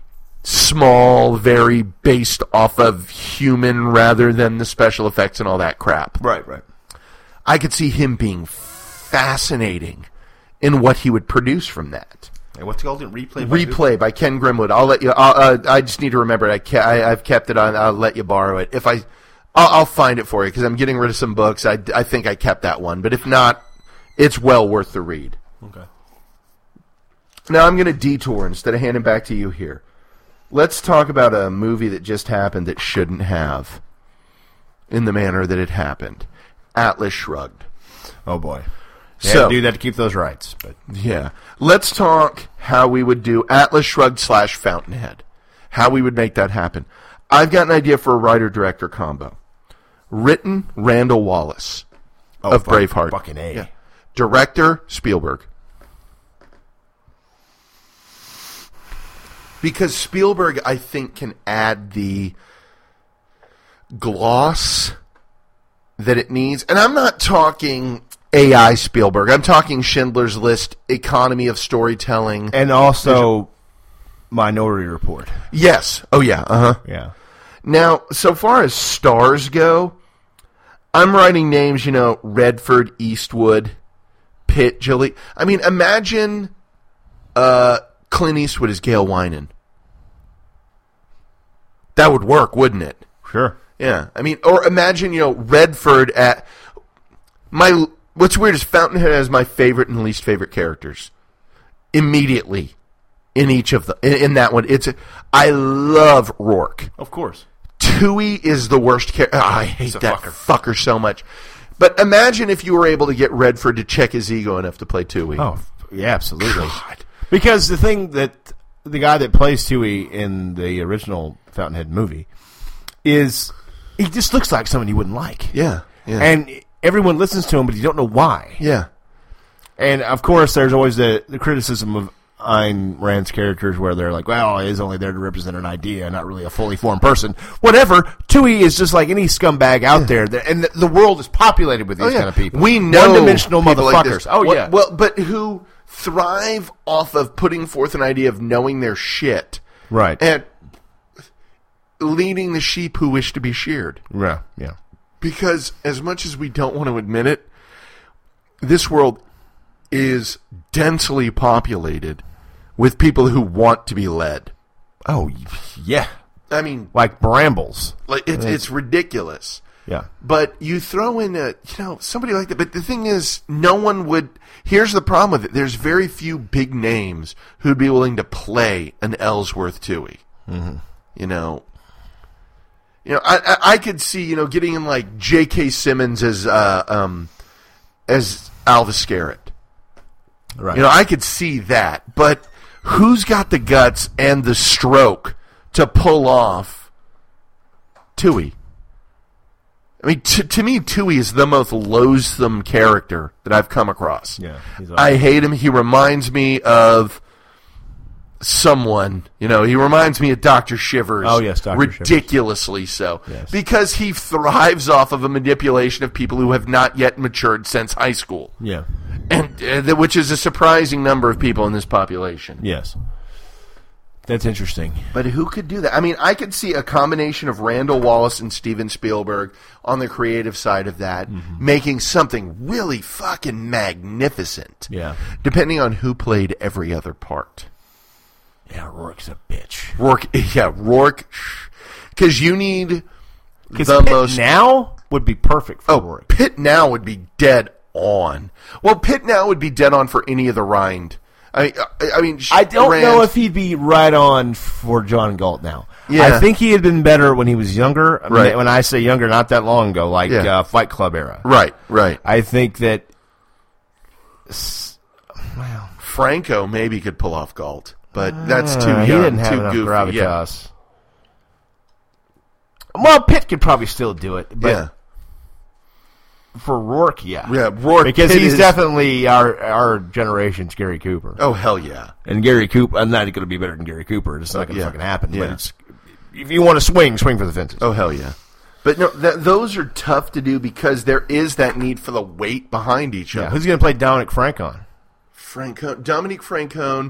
small, very based off of human rather than the special effects and all that crap. Right. I could see him being fascinating in what he would produce from that. And what's it called? Replay by Ken Grimwood. I'll let you. I just need to remember it. I've kept it on. I'll let you borrow it. I'll find it for you because I'm getting rid of some books. I think I kept that one, but if not, it's well worth the read. Okay. Now I'm going to detour instead of handing back to you here. Let's talk about a movie that just happened that shouldn't have in the manner that it happened. Atlas Shrugged. Oh, boy. They had to do that to keep those rights. But yeah. Let's talk how we would do Atlas Shrugged / Fountainhead. How we would make that happen. I've got an idea for a writer-director combo. Written, Randall Wallace of Braveheart. Fucking A. Yeah. Director, Spielberg. Because Spielberg, I think, can add the gloss that it needs. And I'm not talking AI Spielberg. I'm talking Schindler's List, economy of storytelling. And also Minority Report. Yes. Oh, yeah. Uh-huh. Yeah. Now, so far as stars go, I'm writing names, Redford, Eastwood, Pitt, Jolie. I mean, imagine Clint Eastwood as Gail Wynan. That would work, wouldn't it? Sure. Yeah. I mean, or imagine, Redford at what's weird is Fountainhead has my favorite and least favorite characters. Immediately. In each of them. In that one. I love Rourke. Of course. Toohey is the worst character. I hate that fucker so much. But imagine if you were able to get Redford to check his ego enough to play Toohey. Oh, yeah, absolutely. God. Because the thing that the guy that plays Toohey in the original Fountainhead movie is he just looks like someone you wouldn't like. Yeah. And everyone listens to him, but you don't know why. Yeah. And, of course, there's always the criticism of Ayn Rand's characters where they're like, well, he's only there to represent an idea, not really a fully formed person. Whatever. Toohey is just like any scumbag out there. And the world is populated with these kind of people. We know one-dimensional motherfuckers. Like yeah. Well, but who thrive off of putting forth an idea of knowing their shit. Right. And leading the sheep who wish to be sheared. Yeah. Because as much as we don't want to admit it, this world is densely populated with people who want to be led. Oh, yeah. I mean, like brambles. Like it's ridiculous. Yeah. But you throw in somebody like that. But the thing is, no one would. Here's the problem with it. There's very few big names who'd be willing to play an Ellsworth Toohey. Mm-hmm. I could see getting in like J.K. Simmons as Alvis Scarrett. Right. I could see that, but who's got the guts and the stroke to pull off Toohey? I mean, to me, Tui is the most loathsome character that I've come across. Yeah, he's awesome. I hate him. He reminds me of someone. He reminds me of Dr. Shivers. Oh, yes, Dr. Shivers. Ridiculously so. Yes. Because he thrives off of a manipulation of people who have not yet matured since high school. Yeah. And which is a surprising number of people in this population. Yes. That's interesting. But who could do that? I mean, I could see a combination of Randall Wallace and Steven Spielberg on the creative side of that, making something really fucking magnificent. Yeah. Depending on who played every other part. Yeah, Rourke's a bitch. Rourke. Because you need the most... now would be perfect for Rourke. Pitt now would be dead on. Well, Pitt now would be dead on for any of the Rind. I mean, I don't know if he'd be right on for John Galt now. Yeah. I think he had been better when he was younger. I mean, Right. when I say younger, not that long ago, like Fight Club era. Right. I think that... Franco maybe could pull off Galt, but that's too young, he didn't have too enough goofy. gravitas. Well, Pitt could probably still do it, but for Rourke, Rourke, because Pitt he's is definitely our generation's Gary Cooper. Oh hell yeah! And Gary Cooper, I'm not going to be better than Gary Cooper. It's not going to fucking happen. Yeah. But it's, if you want to swing for the fences. Oh hell yeah! But no, those are tough to do because there is that need for the weight behind each other. Who's going to play Dominic Francone? Dominic Francone.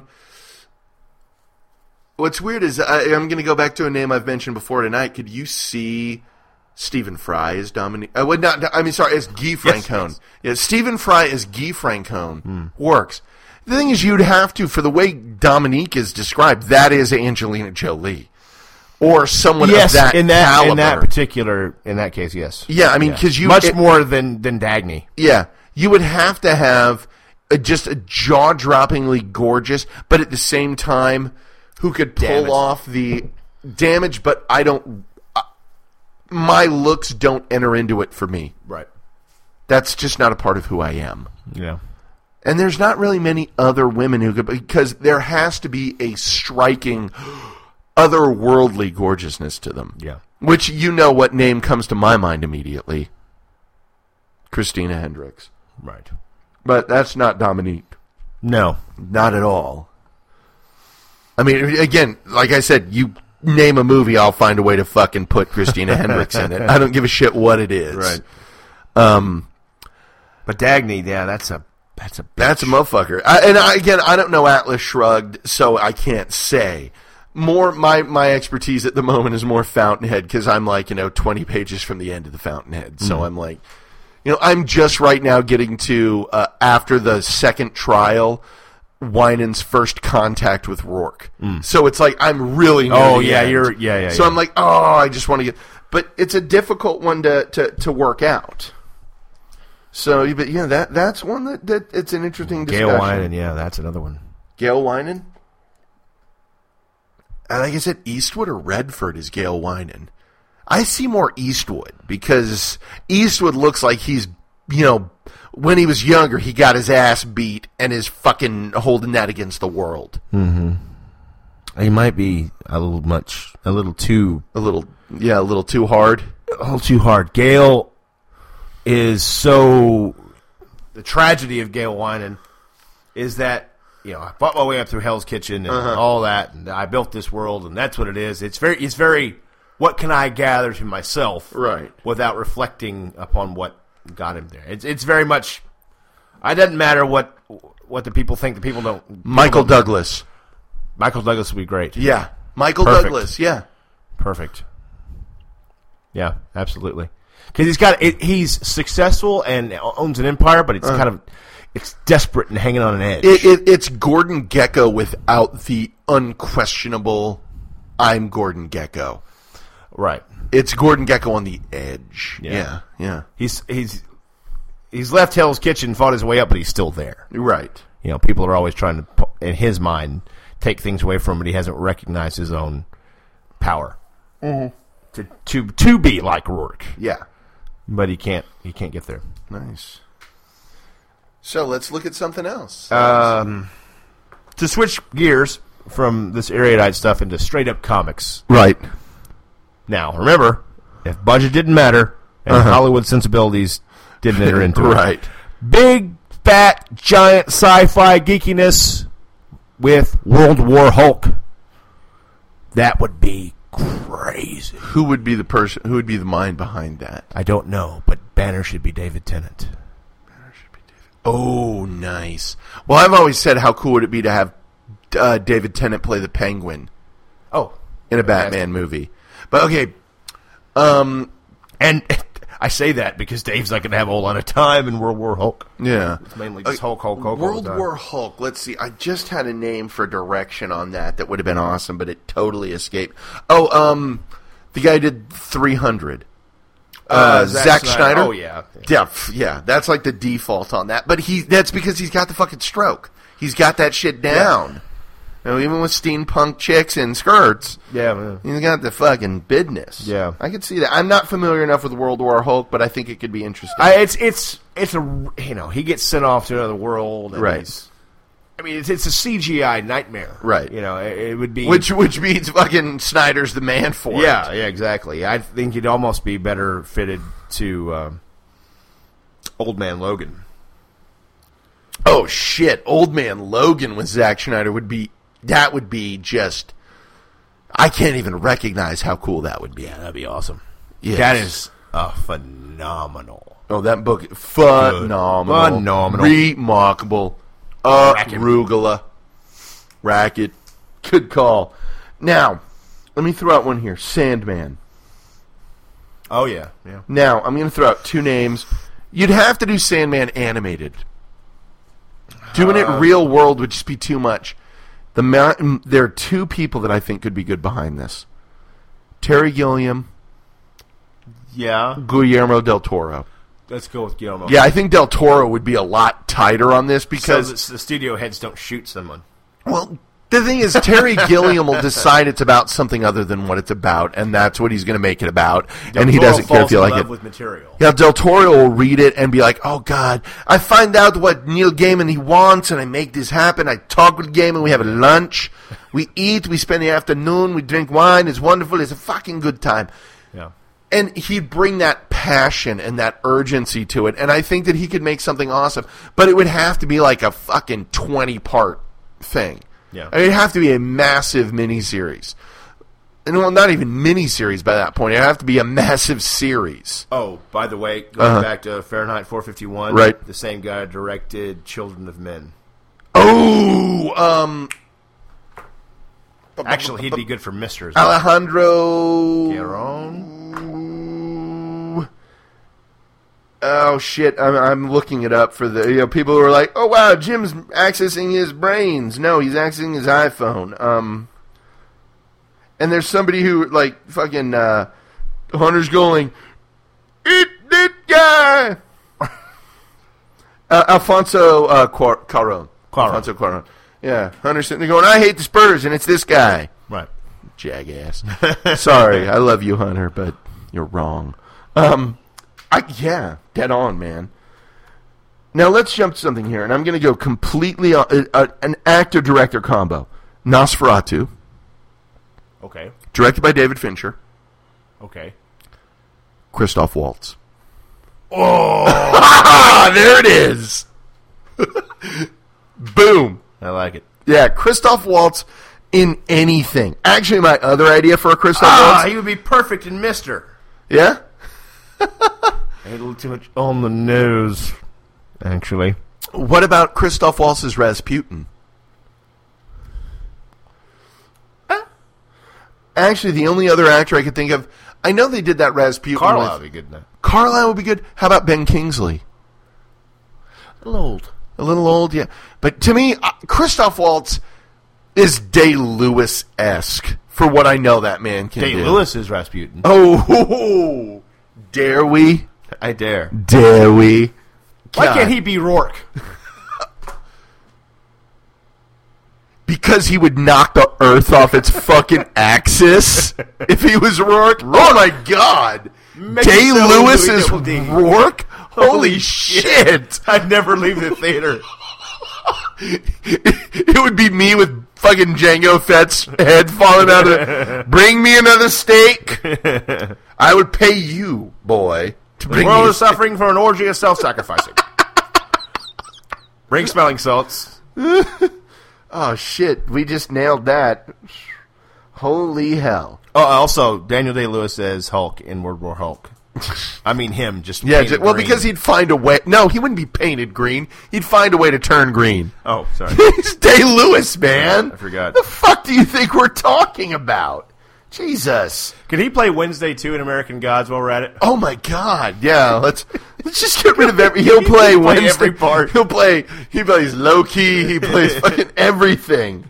What's weird is I'm going to go back to a name I've mentioned before tonight. Could you see Stephen Fry as Dominic? As Guy Francone. Yes. Yeah, Stephen Fry as Guy Francone works. The thing is, you'd have to, for the way Dominique is described, that is Angelina Jolie. Or someone of that caliber. In that case, yes. Yeah, I mean, because you... Much more than Dagny. Yeah. You would have to have just a jaw-droppingly gorgeous, but at the same time, who could pull off the damage, but I don't... my looks don't enter into it for me. Right. That's just not a part of who I am. Yeah. And there's not really many other women who could... because there has to be a striking... otherworldly gorgeousness to them. Yeah. Which, what name comes to my mind immediately. Christina Hendricks. Right. But that's not Dominique. No. Not at all. I mean, again, like I said, you name a movie, I'll find a way to fucking put Christina Hendricks in it. I don't give a shit what it is. Right. But Dagny, that's a motherfucker. I don't know Atlas Shrugged, so I can't say. More my expertise at the moment is more Fountainhead because I'm 20 pages from the end of the Fountainhead. So I'm like, I'm just right now getting to after the second trial, Winans' first contact with Rourke. So it's like I'm really near the end. So I'm like, I just want to get, but it's a difficult one to work out. So, but that's one that it's an interesting discussion. Gail Winan, that's another one. Gail Winan. Like I said, Eastwood or Redford is Gail Winan. I see more Eastwood because Eastwood looks like he's, when he was younger, he got his ass beat and is fucking holding that against the world. Mm-hmm. He might be a little too hard. A little too hard. Gail is so... The tragedy of Gail Winan is that I fought my way up through Hell's Kitchen and all that, and I built this world, and that's what it is. It's very, what can I gather to myself, right? Without reflecting upon what got him there. It's very much. It doesn't matter what the people think. The people don't. Michael Douglas would be great. Yeah, Michael Douglas. Yeah, perfect. Yeah, absolutely. Because he's successful and owns an empire, but it's kind of. It's desperate and hanging on an edge. It's Gordon Gekko without the unquestionable I'm Gordon Gekko. Right. It's Gordon Gekko on the edge. Yeah. He's left Hell's Kitchen, fought his way up, but he's still there. Right. People are always trying to, in his mind, take things away from him, but he hasn't recognized his own power. Mm-hmm. To be like Rourke. Yeah. But he can't get there. Nice. So let's look at something else. To switch gears from this erudite stuff into straight up comics. Right. Now, remember, if budget didn't matter, And Hollywood sensibilities didn't enter into it. Right. Big, fat, giant sci-fi geekiness with World War Hulk. That would be crazy. Who would be the person? Who would be the mind behind that? I don't know, but Banner should be David Tennant. Oh, nice. Well, I've always said, how cool would it be to have David Tennant play the Penguin? Oh, in a Batman movie. But okay, and I say that because Dave's not going to have a whole lot of time in World War Hulk. Yeah, it's mainly just Hulk. World War Hulk. Let's see. I just had a name for direction on that would have been awesome, but it totally escaped. Oh, the guy who did 300. Zack Snyder. Oh yeah. That's like the default on that. But that's because he's got the fucking stroke. He's got that shit down. You know, even with steampunk chicks in skirts. Yeah, he's got the fucking business. Yeah, I could see that. I'm not familiar enough with World War Hulk, but I think it could be interesting. It's a he gets sent off to another world. And right. It's a CGI nightmare. Right. It would be which means fucking Snyder's the man for it. Yeah, exactly. I think he'd almost be better fitted to Old Man Logan. Oh shit, Old Man Logan with Zack Snyder would be just, I can't even recognize how cool that would be. Yeah, that'd be awesome. Yes. That is phenomenal. Oh, that book, phenomenal. Remarkable. Arugula. Racket. Good call. Now, let me throw out one here. Sandman. Oh, yeah. Now, I'm going to throw out two names. You'd have to do Sandman animated. Doing it real world would just be too much. There are two people that I think could be good behind this. Terry Gilliam. Yeah. Guillermo del Toro. Let's go with Guillermo. Yeah, I think del Toro would be a lot tighter on this because so the studio heads don't shoot someone. Well, the thing is, Terry Gilliam will decide it's about something other than what it's about, and that's what he's going to make it about. And he doesn't care if you like it. With material. Yeah, del Toro will read it and be like, "Oh God, I find out what Neil Gaiman he wants, and I make this happen. I talk with Gaiman. We have a lunch, we eat, we spend the afternoon, we drink wine. It's wonderful. It's a fucking good time." Yeah. And he'd bring that passion and that urgency to it, and I think that he could make something awesome. But it would have to be like a fucking 20-part thing. Yeah. It'd have to be a massive miniseries. And well, not even miniseries by that point. It'd have to be a massive series. Oh, by the way, going back to Fahrenheit 451, right. The same guy directed Children of Men. Oh, actually, he'd be good for Mr. as well. Alejandro Guaron. Oh shit! I'm looking it up for the people who are like, "Oh wow, Jim's accessing his brains." No, he's accessing his iPhone. And there's somebody who like fucking Hunter's going, "Eat that guy." Alfonso Cuarón. Alfonso Cuarón. Yeah, Hunter's sitting there going, "I hate the Spurs," and it's this guy. Right. Jackass. Sorry, I love you, Hunter, but you're wrong. Yeah, dead on, man. Now let's jump to something here, and I'm going to go completely on an actor-director combo. Nosferatu. Okay. Directed by David Fincher. Okay. Christoph Waltz. Oh! There it is! Boom. I like it. Yeah, Christoph Waltz in anything. Actually, my other idea for a Christoph Waltz... he would be perfect in Mr. Yeah? A little too much on the nose, actually. What about Christoph Waltz's Rasputin? Actually, the only other actor I could think of... I know they did that Rasputin Carlisle would be good now. Carlisle would be good. How about Ben Kingsley? A little old. A little old, yeah. But to me, Christoph Waltz is Day-Lewis-esque for what I know that man can do. Day-Lewis is Rasputin. Oh, dare we? I dare. Dare we? Why can't he be Rourke? Because he would knock the earth off its fucking axis if he was Rourke. Oh my God. Day-Lewis is Rourke? Holy shit. I'd never leave the theater. It would be me with fucking Jango Fett's head falling out of it. Bring me another steak. I would pay you, boy, The world is suffering from an orgy of self-sacrificing. Bring smelling salts. Oh, shit. We just nailed that. Holy hell. Oh, also, Daniel Day-Lewis says Hulk in World War Hulk. I mean him, just painted green. Because he'd find a way. No, he wouldn't be painted green. He'd find a way to turn green. Oh, sorry. He's Day-Lewis, man. I forgot. The fuck do you think we're talking about? Jesus. Could he play Wednesday, too, in American Gods while we're at it? Oh, my God. Yeah, let's just get rid of every... He'll play Wednesday. Every part. He plays Loki. He plays fucking everything.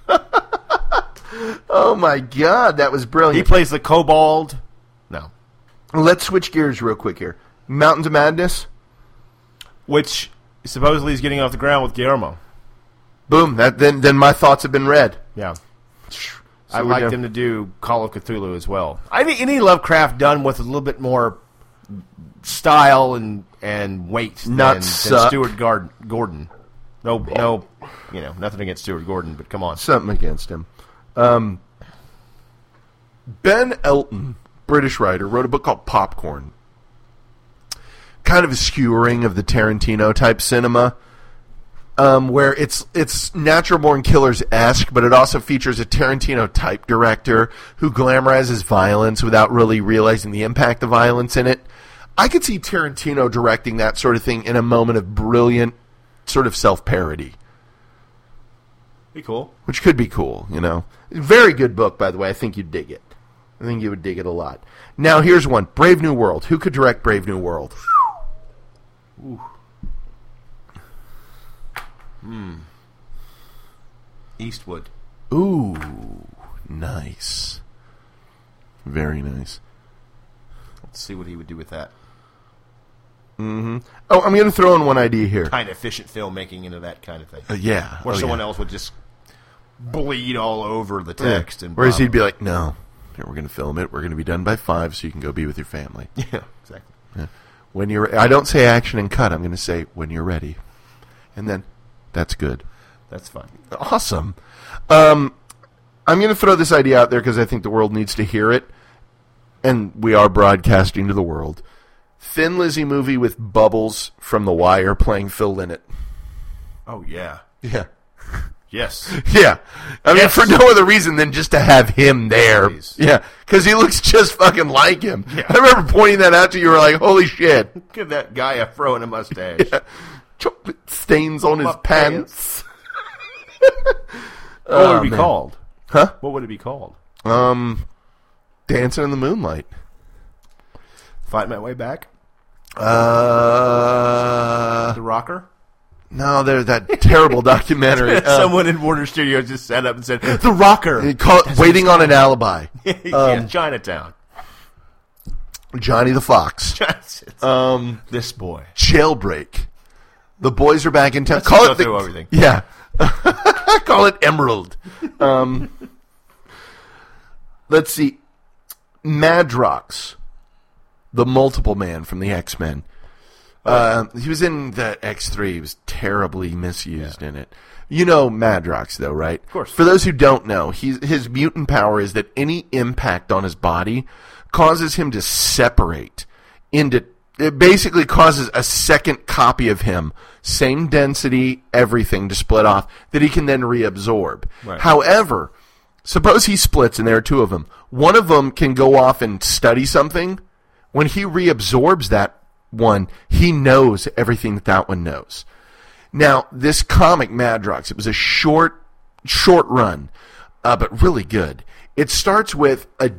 Oh, my God. That was brilliant. He plays the Kobold. No. Let's switch gears real quick here. Mountains of Madness. Which supposedly is getting off the ground with Guillermo. Boom. Then my thoughts have been read. Yeah. I'd like them to do Call of Cthulhu as well. I need any Lovecraft done with a little bit more style and weight than Stuart Gordon. No, nothing against Stuart Gordon, but come on. Something against him. Ben Elton, British writer, wrote a book called Popcorn. Kind of a skewering of the Tarantino-type cinema, where it's Natural Born Killers-esque, but it also features a Tarantino-type director who glamorizes violence without really realizing the impact of violence in it. I could see Tarantino directing that sort of thing in a moment of brilliant sort of self-parody. Be cool. Which could be cool, Very good book, by the way. I think you'd dig it. I think you would dig it a lot. Now, here's one. Brave New World. Who could direct Brave New World? Ooh. Eastwood. Ooh. Nice. Very nice. Let's see what he would do with that. Mm-hmm. Oh, I'm going to throw in one idea here. Kind of efficient filmmaking into that kind of thing. Yeah. Where someone else would just bleed all over the text. And whereas he'd be like, no, here, we're going to film it. We're going to be done by 5 so you can go be with your family. Yeah, exactly. Yeah. When I don't say action and cut. I'm going to say when you're ready. And then that's good. That's fine. Awesome. I'm going to throw this idea out there because I think the world needs to hear it. And we are broadcasting to the world. Thin Lizzy movie with Bubbles from The Wire playing Phil Lynott. Oh, yeah. Yeah. Yes. Yeah. I mean, for no other reason than just to have him there. Please. Yeah. Because he looks just fucking like him. Yeah. I remember pointing that out to you. You were like, holy shit. Give that guy a fro and a mustache. Yeah. Chocolate stains on his pants. What would it be called? Huh? What would it be called? Dancing in the Moonlight. Fighting My Way Back? The Rocker? No, they're that terrible documentary. Someone in Warner Studios just sat up and said, The Rocker! Waiting on an Alibi. Chinatown. Johnny the Fox. This boy. Jailbreak. The boys are back in town. Call it everything. Yeah. Call it Emerald. Let's see. Madrox. The Multiple Man from the X-Men. He was in that X3. He was terribly misused in it. You know Madrox, though, right? Of course. For those who don't know, his mutant power is that any impact on his body causes him to separate into... It basically causes a second copy of him, same density, everything, to split off, that he can then reabsorb. Right. However, suppose he splits, and there are 2 of them. One of them can go off and study something. When he reabsorbs that one, he knows everything that one knows. Now, this comic, Madrox, it was a short run, but really good. It starts with a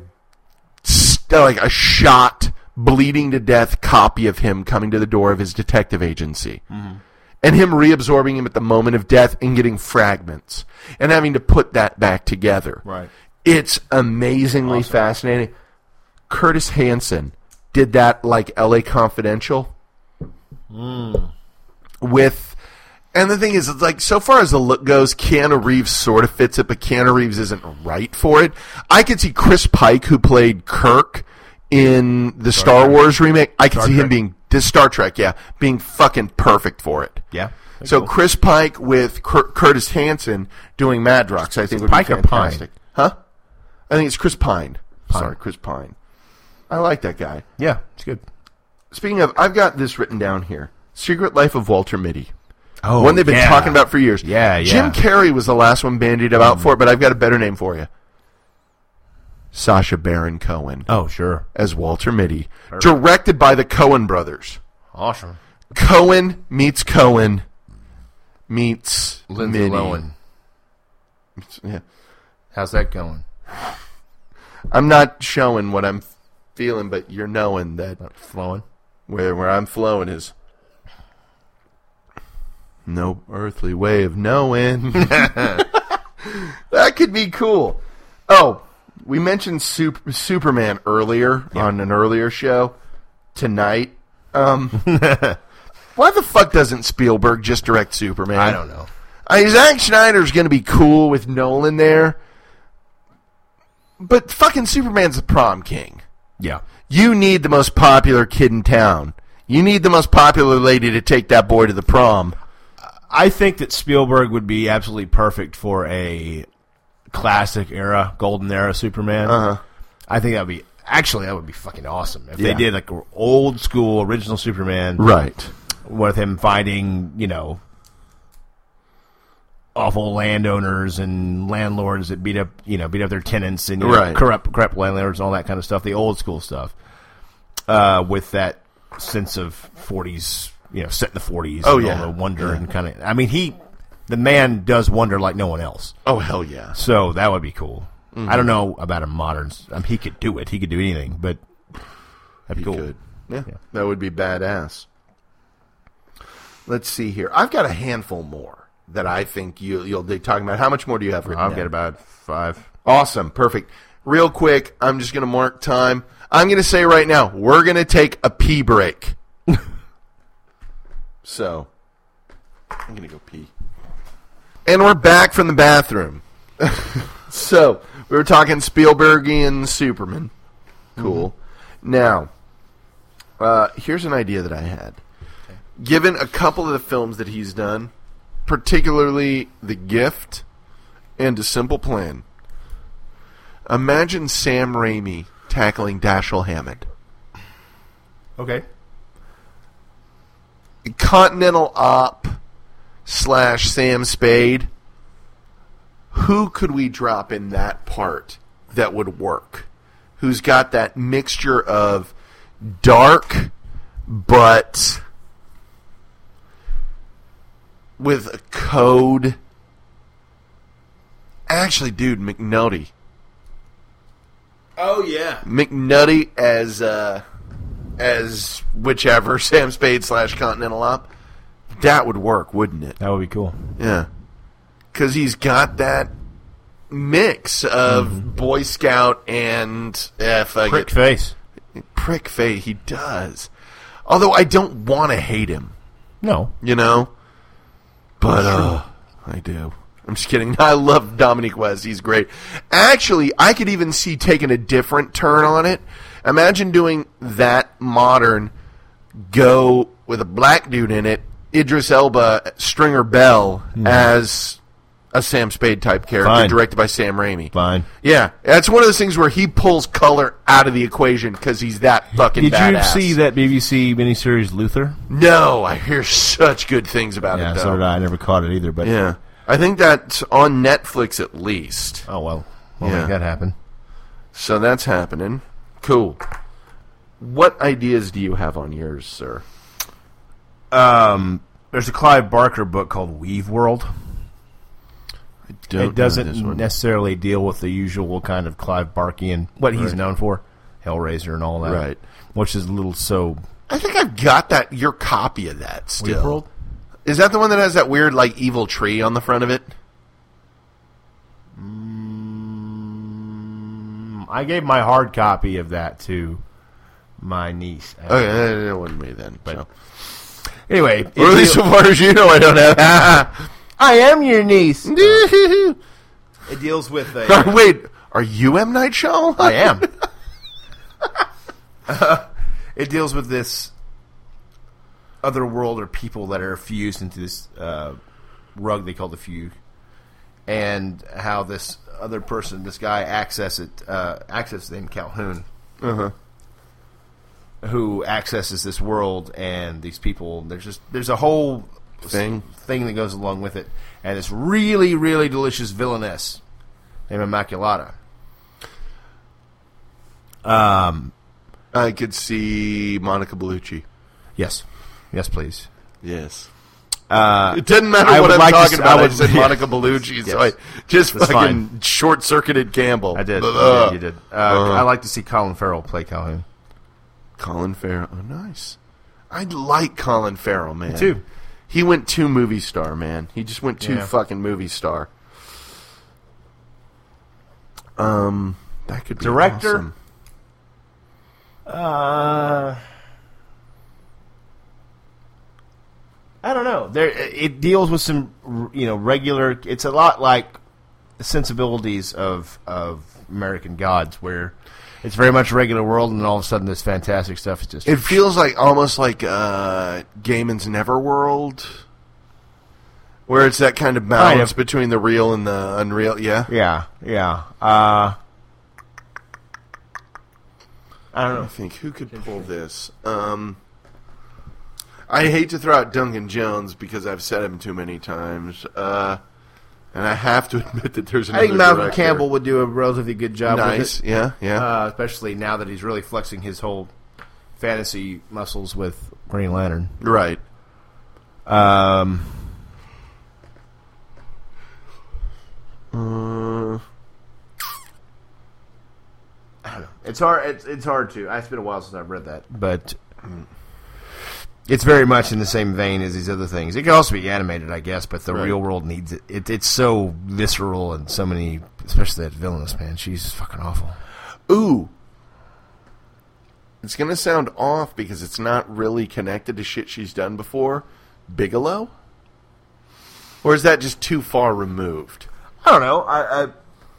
shot, bleeding to death copy of him coming to the door of his detective agency. Mm-hmm. And him reabsorbing him at the moment of death and getting fragments. And having to put that back together. Right. It's amazingly fascinating. Curtis Hanson did that like L.A. Confidential. And the thing is, it's like, so far as the look goes, Keanu Reeves sort of fits it, but Keanu Reeves isn't right for it. I could see Chris Pike, who played Kirk in the Star Wars remake, I could see him being, Star Trek, being fucking perfect for it. Yeah. So cool. Chris Chris Pike with Curtis Hanson doing Madrox, I think would Pike be or fantastic. Pine? Huh? I think it's Chris Pine. Sorry, Chris Pine. I like that guy. Yeah, it's good. speaking of, I've got this written down here. Secret Life of Walter Mitty. Oh, one they've been talking about for years. Yeah. Jim Carrey was the last one bandied about for it, but I've got a better name for you. Sacha Baron Cohen. Oh, sure. As Walter Mitty. Perfect. Directed by the Coen brothers. Awesome. Cohen meets Lindsay Mitty. Lohan. Yeah. How's that going? I'm not showing what I'm feeling, but you're knowing that flowing. Where I'm flowing is no earthly way of knowing. That could be cool. Oh, we mentioned Superman earlier on an earlier show tonight. Why the fuck doesn't Spielberg just direct Superman? I don't know. Zack Snyder's going to be cool with Nolan there, but fucking Superman's the prom king. Yeah. You need the most popular kid in town. You need the most popular lady to take that boy to the prom. I think that Spielberg would be absolutely perfect for a classic era, golden era Superman. I think that would be fucking awesome if they did like an old school original Superman, right? With him fighting, awful landowners and landlords that beat up their tenants and corrupt landlords and all that kind of stuff. The old school stuff, with that sense of 40s, set in the 40s. Oh, and yeah. all the wonder and kind of. I mean, the man does wonder like no one else. Oh, hell yeah! So that would be cool. Mm-hmm. I don't know about a modern. He could do it. He could do anything, but that'd be cool. Could. Yeah, that would be badass. Let's see here. I've got a handful more that I think you'll be talking about. How much more do you have written down? I've got about 5. Awesome. Perfect. Real quick, I'm just going to mark time. I'm going to say right now, we're going to take a pee break. So, I'm going to go pee. And we're back from the bathroom. So, we were talking Spielbergian Superman. Cool. Mm-hmm. Now, here's an idea that I had. Okay. Given a couple of the films that he's done, particularly The Gift and A Simple Plan, imagine Sam Raimi tackling Dashiell Hammett. Okay. Continental Op / Sam Spade. Who could we drop in that part that would work? Who's got that mixture of dark, but with a code? Actually, dude, McNulty. Oh, yeah. McNulty as whichever, Sam Spade / Continental Op. That would work, wouldn't it? That would be cool. Yeah. Because he's got that mix of Boy Scout and prick face. Prick face, he does. Although I don't want to hate him. No. But I do. I'm just kidding. I love Dominic West. He's great. Actually, I could even see taking a different turn on it. Imagine doing that modern, go with a black dude in it, Idris Elba, Stringer Bell, as a Sam Spade type character, directed by Sam Raimi. Fine. Yeah, that's one of those things where he pulls color out of the equation because he's that fucking badass. Did you see that BBC miniseries Luther? No, I hear such good things about it, though. Yeah, so did I. I never caught it either. But yeah. I think that's on Netflix at least. Oh, well. Make that happen. So that's happening. Cool. What ideas do you have on yours, sir? There's a Clive Barker book called Weave World. It doesn't necessarily deal with the usual kind of Clive Barkian, what he's known for, Hellraiser and all that. Right. Which is a little so... I think I've got your copy of that still. Weave World? Is that the one that has that weird, evil tree on the front of it? I gave my hard copy of that to my niece. Okay, that wasn't me then. But anyway, or at least so far as you know, I don't have. I am your niece. It deals with a. Wait, are you M. Night Shyamalan? I am. It deals with this other world or people that are fused into this rug they call the fugue, and how this other person, this guy, accesses named Calhoun. who accesses this world, and these people. There's a whole thing that goes along with it, and this really, really delicious villainess named Immaculata. I could see Monica Bellucci. Yes, please. Yes. It doesn't matter what I'm talking about. I said Monica Bellucci, yes. so I just That's fucking fine. short-circuited Campbell. I did. You did. I like to see Colin Farrell play Calhoun. Colin Farrell. Oh, nice. I like Colin Farrell, man. Me too. He went too movie star, man. He just went too Yeah. fucking movie star. That could be Director? awesome. I don't know. It deals with some, regular. It's a lot like the sensibilities of American Gods, where it's very much regular world, and then all of a sudden this fantastic stuff is just. It feels like almost like Gaiman's Neverworld, where it's that kind of balance between the real and the unreal. Yeah, yeah. I don't know. I think who could pull this. I hate to throw out Duncan Jones because I've said him too many times, and I have to admit that there's another I think Malcolm director. Campbell would do a relatively good job Nice, with it. yeah. Especially now that he's really flexing his whole fantasy muscles with Green Lantern. Right. I don't know. It's hard. It's hard to. It's been a while since I've read that, but it's very much in the same vein as these other things. It can also be animated, I guess, but the real world needs it. It's so visceral and so many, especially that villainous, man. She's fucking awful. Ooh. It's going to sound off because it's not really connected to shit she's done before. Bigelow? Or is that just too far removed? I don't know.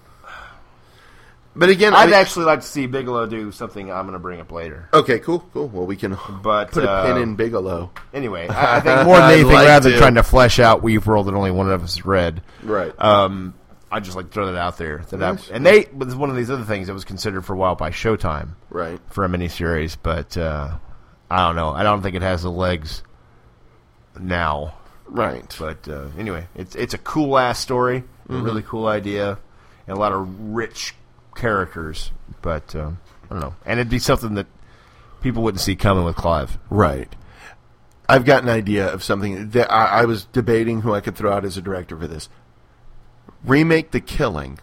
But again, I'd actually like to see Bigelow do something I'm going to bring up later. Okay, cool. Well, we can put a pin in Bigelow. Anyway, I think more than anything, rather than trying to flesh out Weave World that only one of us has read, right? I just like to throw that out there. It was one of these other things that was considered for a while by Showtime, right, for a miniseries. But I don't know. I don't think it has the legs now, right? But anyway, it's a cool ass story, a really cool idea, and a lot of rich characters, but I don't know. And it'd be something that people wouldn't see coming with Clive. Right. I've got an idea of something that I was debating who I could throw out as a director for this. Remake The Killing.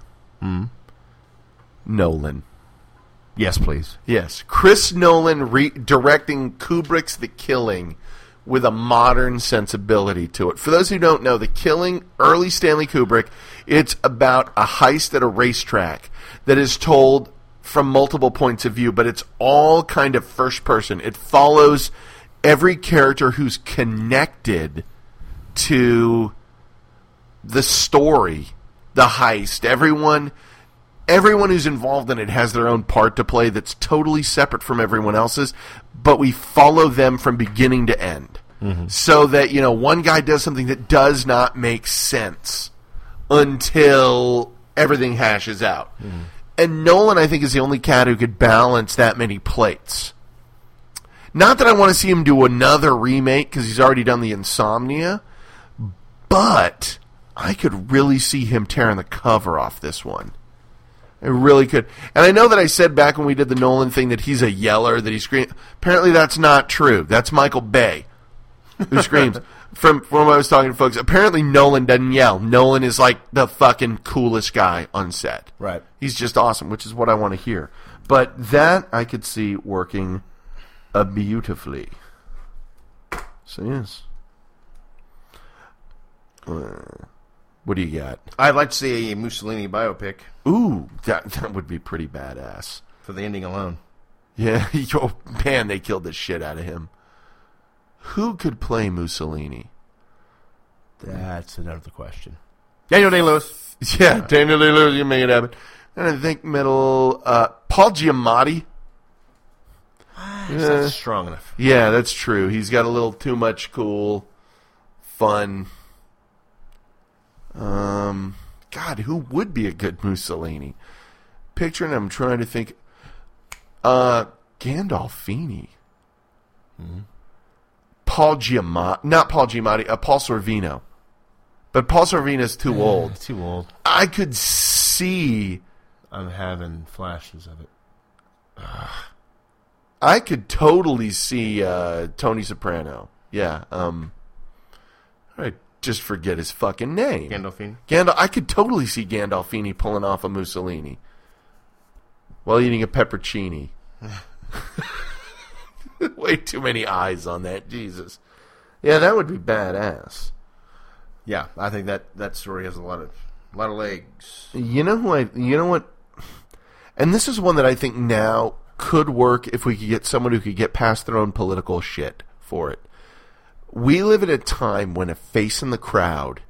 Nolan. Yes, please. Yes. Chris Nolan directing Kubrick's The Killing with a modern sensibility to it. For those who don't know, The Killing, early Stanley Kubrick, it's about a heist at a racetrack that is told from multiple points of view, but it's all kind of first person. It follows every character who's connected to the story, the heist. Everyone who's involved in it has their own part to play that's totally separate from everyone else's, but we follow them from beginning to end. So that, one guy does something that does not make sense until everything hashes out. And Nolan, I think, is the only cat who could balance that many plates. Not that I want to see him do another remake, because he's already done the Insomnia, but I could really see him tearing the cover off this one. I really could. And I know that I said back when we did the Nolan thing that he's a yeller, that he screams. Apparently that's not true. That's Michael Bay who screams. From when I was talking to folks, apparently Nolan doesn't yell. Nolan is like the fucking coolest guy on set. Right. He's just awesome, which is what I want to hear. But that I could see working beautifully. So, yes. What do you got? I'd like to see a Mussolini biopic. Ooh, that would be pretty badass. For the ending alone. Yeah, oh, man, they killed the shit out of him. Who could play Mussolini? That's another question. Daniel Day-Lewis. Yeah, Daniel Day-Lewis, you make it happen. And I think Paul Giamatti. That's strong enough. Yeah, that's true. He's got a little too much cool, fun. God, who would be a good Mussolini? Picturing, I'm trying to think. Gandolfini. Paul Giamatti, not Paul Giamatti, Paul Sorvino. But Paul Sorvino's too old. Too old. I could see... I'm having flashes of it. I could totally see Tony Soprano. Yeah. I just forget his fucking name. Gandolfini? I could totally see Gandolfini pulling off a Mussolini while eating a peppercini. Way too many eyes on that. Jesus. Yeah, that would be badass. Yeah, I think that story has a lot of legs. You know what? And this is one that I think now could work if we could get someone who could get past their own political shit for it. We live in a time when a face in the crowd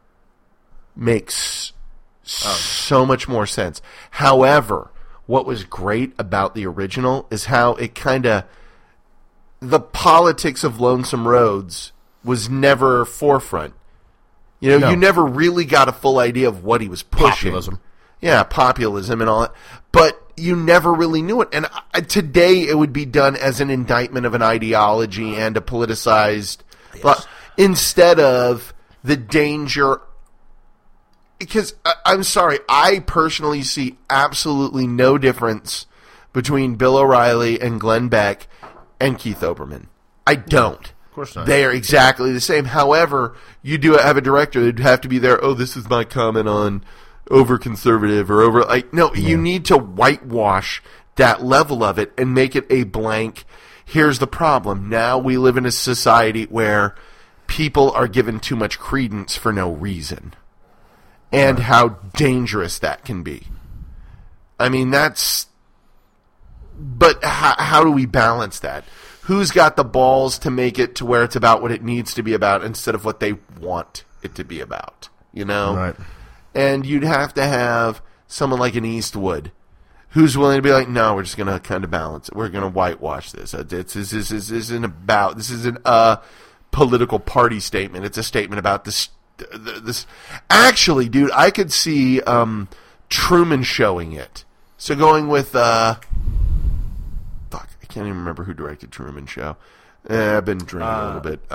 makes so much more sense. However, what was great about the original is how it kind of... The politics of Lonesome Rhodes was never forefront. You know, you never really got a full idea of what he was pushing. Populism. Yeah, populism and all that. But you never really knew it. And today it would be done as an indictment of an ideology and a politicized... Yes. Instead of the danger... Because, I'm sorry, I personally see absolutely no difference between Bill O'Reilly and Glenn Beck and Keith Olbermann. I don't. Of course not. They are exactly the same. However, you do have a director that'd have to be there, this is my comment on over-conservative or over... You need to whitewash that level of it and make it a blank... Here's the problem. Now we live in a society where people are given too much credence for no reason. And how dangerous that can be. I mean, that's... But how do we balance that? Who's got the balls to make it to where it's about what it needs to be about instead of what they want it to be about? You know? Right. And you'd have to have someone like an Eastwood who's willing to be like, no, we're just going to kind of balance it. We're going to whitewash this. This isn't a political party statement. It's a statement about this. Actually, dude, I could see Truman showing it. So going with, I can't even remember who directed Truman Show. I've been drinking a little bit.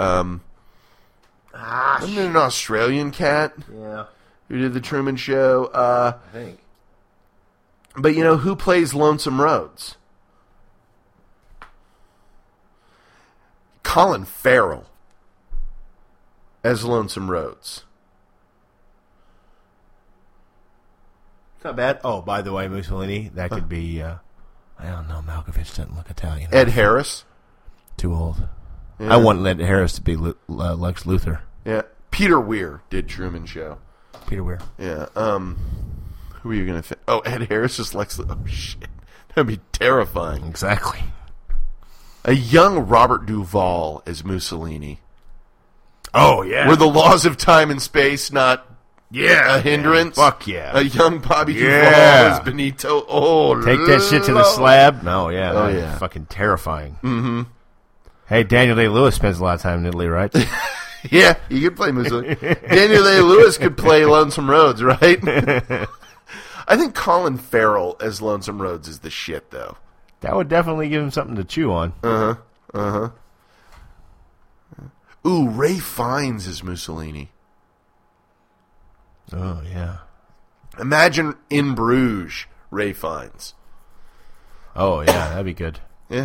Wasn't it an Australian cat? Yeah. Who did the Truman Show? I think. But you know, who plays Lonesome Rhodes? Colin Farrell as Lonesome Rhodes. It's not bad. Oh, by the way, Mussolini, that could be, I don't know, Malkovich doesn't look Italian. Ed Harris? Too old. Yeah. I want Ed Harris to be Lex Luthor. Yeah. Peter Weir did Truman Show. Peter Weir. Yeah. Who are you going to think? Oh, Ed Harris is Lex Luthor. Oh, shit. That'd be terrifying. Exactly. A young Robert Duvall as Mussolini. Oh, yeah. Were the laws of time and space not a hindrance? Man. Fuck yeah. A young Bobby Duvall as Benito. Oh, take that shit to the slab. No, yeah. Oh, yeah. Fucking terrifying. Mm-hmm. Hey, Daniel Day-Lewis spends a lot of time in Italy, right? Yeah, he could play Mussolini. Daniel Day-Lewis could play Lonesome Rhodes, right? I think Colin Farrell as Lonesome Rhodes is the shit, though. That would definitely give him something to chew on. Ooh, Ray Fiennes is Mussolini. Oh, yeah. Imagine In Bruges, Ray Fiennes. Oh, yeah, that'd be good. Yeah.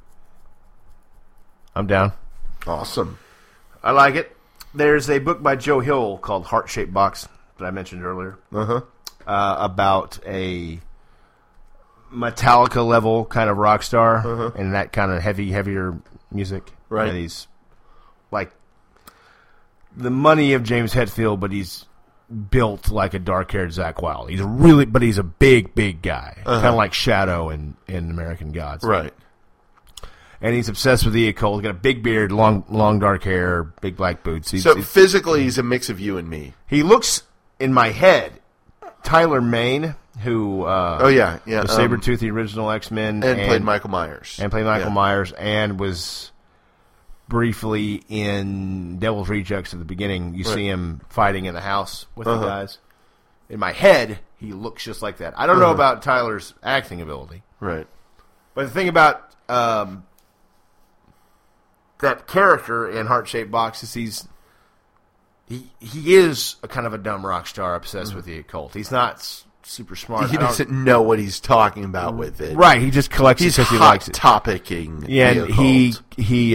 I'm down. Awesome. I like it. There's a book by Joe Hill called Heart-Shaped Box that I mentioned earlier. About a Metallica level kind of rock star and that kind of heavier music. Right. And he's like the money of James Hetfield, but he's built like a dark-haired Zakk Wylde. He's a big guy, kind of like Shadow in American Gods. Right. And he's obsessed with the occult. He's got a big beard, long dark hair, big black boots. Physically, he's a mix of you and me. He looks, in my head, Tyler Mane, who the Sabretooth, the original X-Men. And played Michael Myers. Myers, and was briefly in Devil's Rejects at the beginning. You see him fighting in the house with the guys. In my head, he looks just like that. I don't know about Tyler's acting ability. Right. But the thing about that character in Heart-Shaped Boxes, he is a kind of a dumb rock star obsessed with the occult. He's not super smart. He doesn't know what he's talking about with it. Right, he just collects it because he likes it. He's hot-topicing Yeah, the and occult. he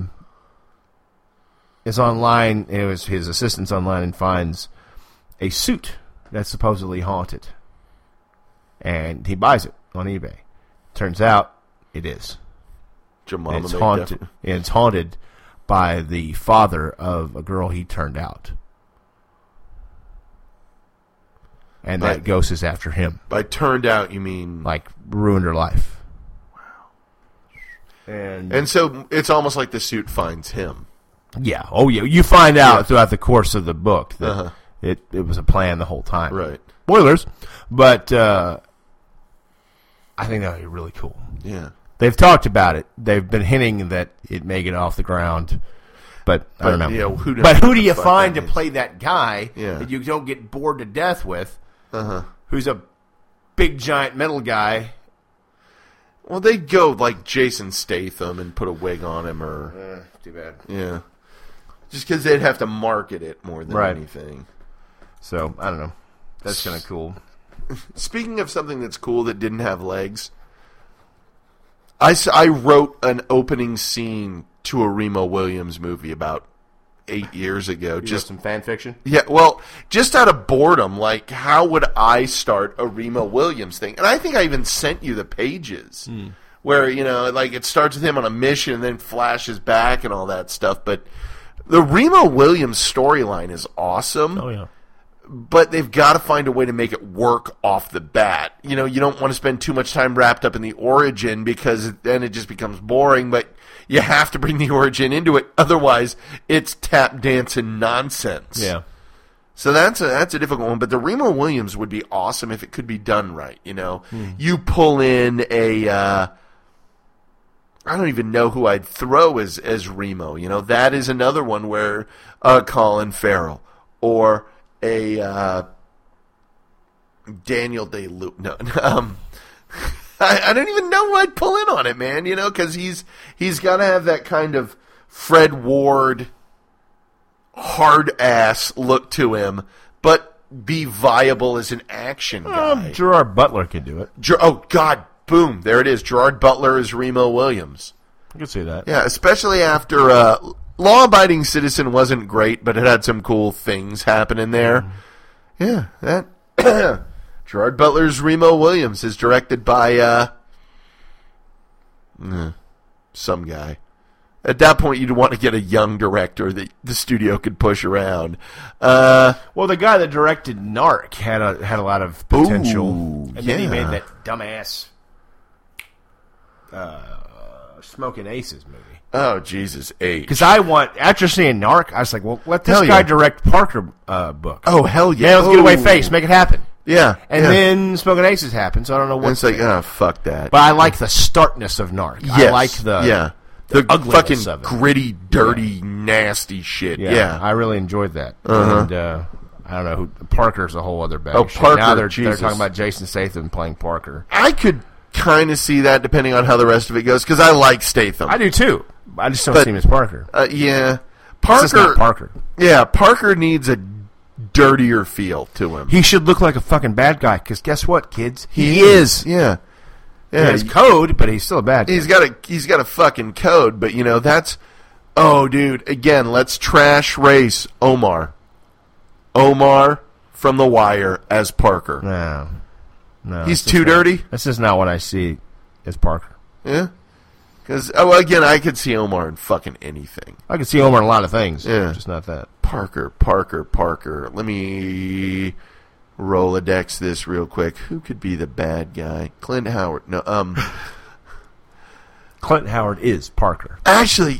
is online, his assistant's online and finds a suit that's supposedly haunted. And he buys it on eBay. Turns out it is. Jemima It's May haunted. definitely. And it's haunted by the father of a girl he turned out. And By- that ghost is after him. By turned out, you mean... Like, ruined her life. Wow. And so it's almost like the suit finds him. Yeah. Oh, yeah. You find out throughout the course of the book that Uh-huh. it was a plan the whole time. Right. Spoilers. But I think that would be really cool. Yeah. They've talked about it. They've been hinting that it may get off the ground. But I don't know. You know, who but who do you the fuck find that to is? play that guy that you don't get bored to death with, who's a big, giant metal guy? Well, they'd go like Jason Statham and put a wig on him, or too bad. Yeah, just because they'd have to market it more than Right. anything. So I don't know. That's kind of cool. Speaking of something that's cool that didn't have legs, I wrote an opening scene to a Remo Williams movie about 8 years ago. Just some fan fiction? Yeah, well, just out of boredom, like, how would I start a Remo Williams thing? And I think I even sent you the pages where, you know, like, it starts with him on a mission and then flashes back and all that stuff. But the Remo Williams storyline is awesome. Oh, yeah. But they've got to find a way to make it work off the bat. You know, you don't want to spend too much time wrapped up in the origin because then it just becomes boring, but you have to bring the origin into it. Otherwise, it's tap dancing nonsense. Yeah. So that's a difficult one. But the Remo Williams would be awesome if it could be done right, you know. You pull in a... I don't even know who I'd throw as Remo. You know, that is another one where Colin Farrell or a Daniel Day-Lewis. No, I don't even know who I'd pull in on it, man. You know, because he's got to have that kind of Fred Ward hard ass look to him, but be viable as an action guy. Gerard Butler could do it. Oh God, boom! There it is. Gerard Butler is Remo Williams. I could see that. Yeah, especially after Law Abiding Citizen wasn't great, but it had some cool things happening there. Yeah, that Gerard Butler's Remo Williams is directed by some guy. At that point, you'd want to get a young director that the studio could push around. Well, the guy that directed Narc had a lot of potential, and then he made that dumbass Smoking Aces movie. Oh, Jesus, H. Because after seeing Narc, I was like, well, let this guy direct Parker book. Oh, hell yeah. Yeah, let's get away face, make it happen. Yeah. And then Smoking Aces happens, so I don't know what. And it's like, oh, fuck that. But I like the starkness of Narc. Yes. I like the fucking of it. gritty, dirty, nasty shit. Yeah. I really enjoyed that. Uh-huh. And I don't know who Parker's a whole other bag. Oh, of shit. Parker, Now they're Jesus. talking about Jason Statham playing Parker. I could kind of see that depending on how the rest of it goes, because I like Statham. I do too. I just don't see him as Parker. Yeah. It's just not Parker. Yeah, Parker needs a dirtier feel to him. He should look like a fucking bad guy, because guess what, kids? He is. Yeah. He has code, but he's still a bad guy. He's got a fucking code, but, you know, that's... Oh, dude, again, let's trash race Omar. Omar from The Wire as Parker. No. He's too dirty? This is not what I see as Parker. Yeah? Because, again, I could see Omar in fucking anything. I could see Omar in a lot of things. Yeah. Just not that. Parker. Let me Rolodex this real quick. Who could be the bad guy? Clint Howard. No, Clint Howard is Parker. Actually,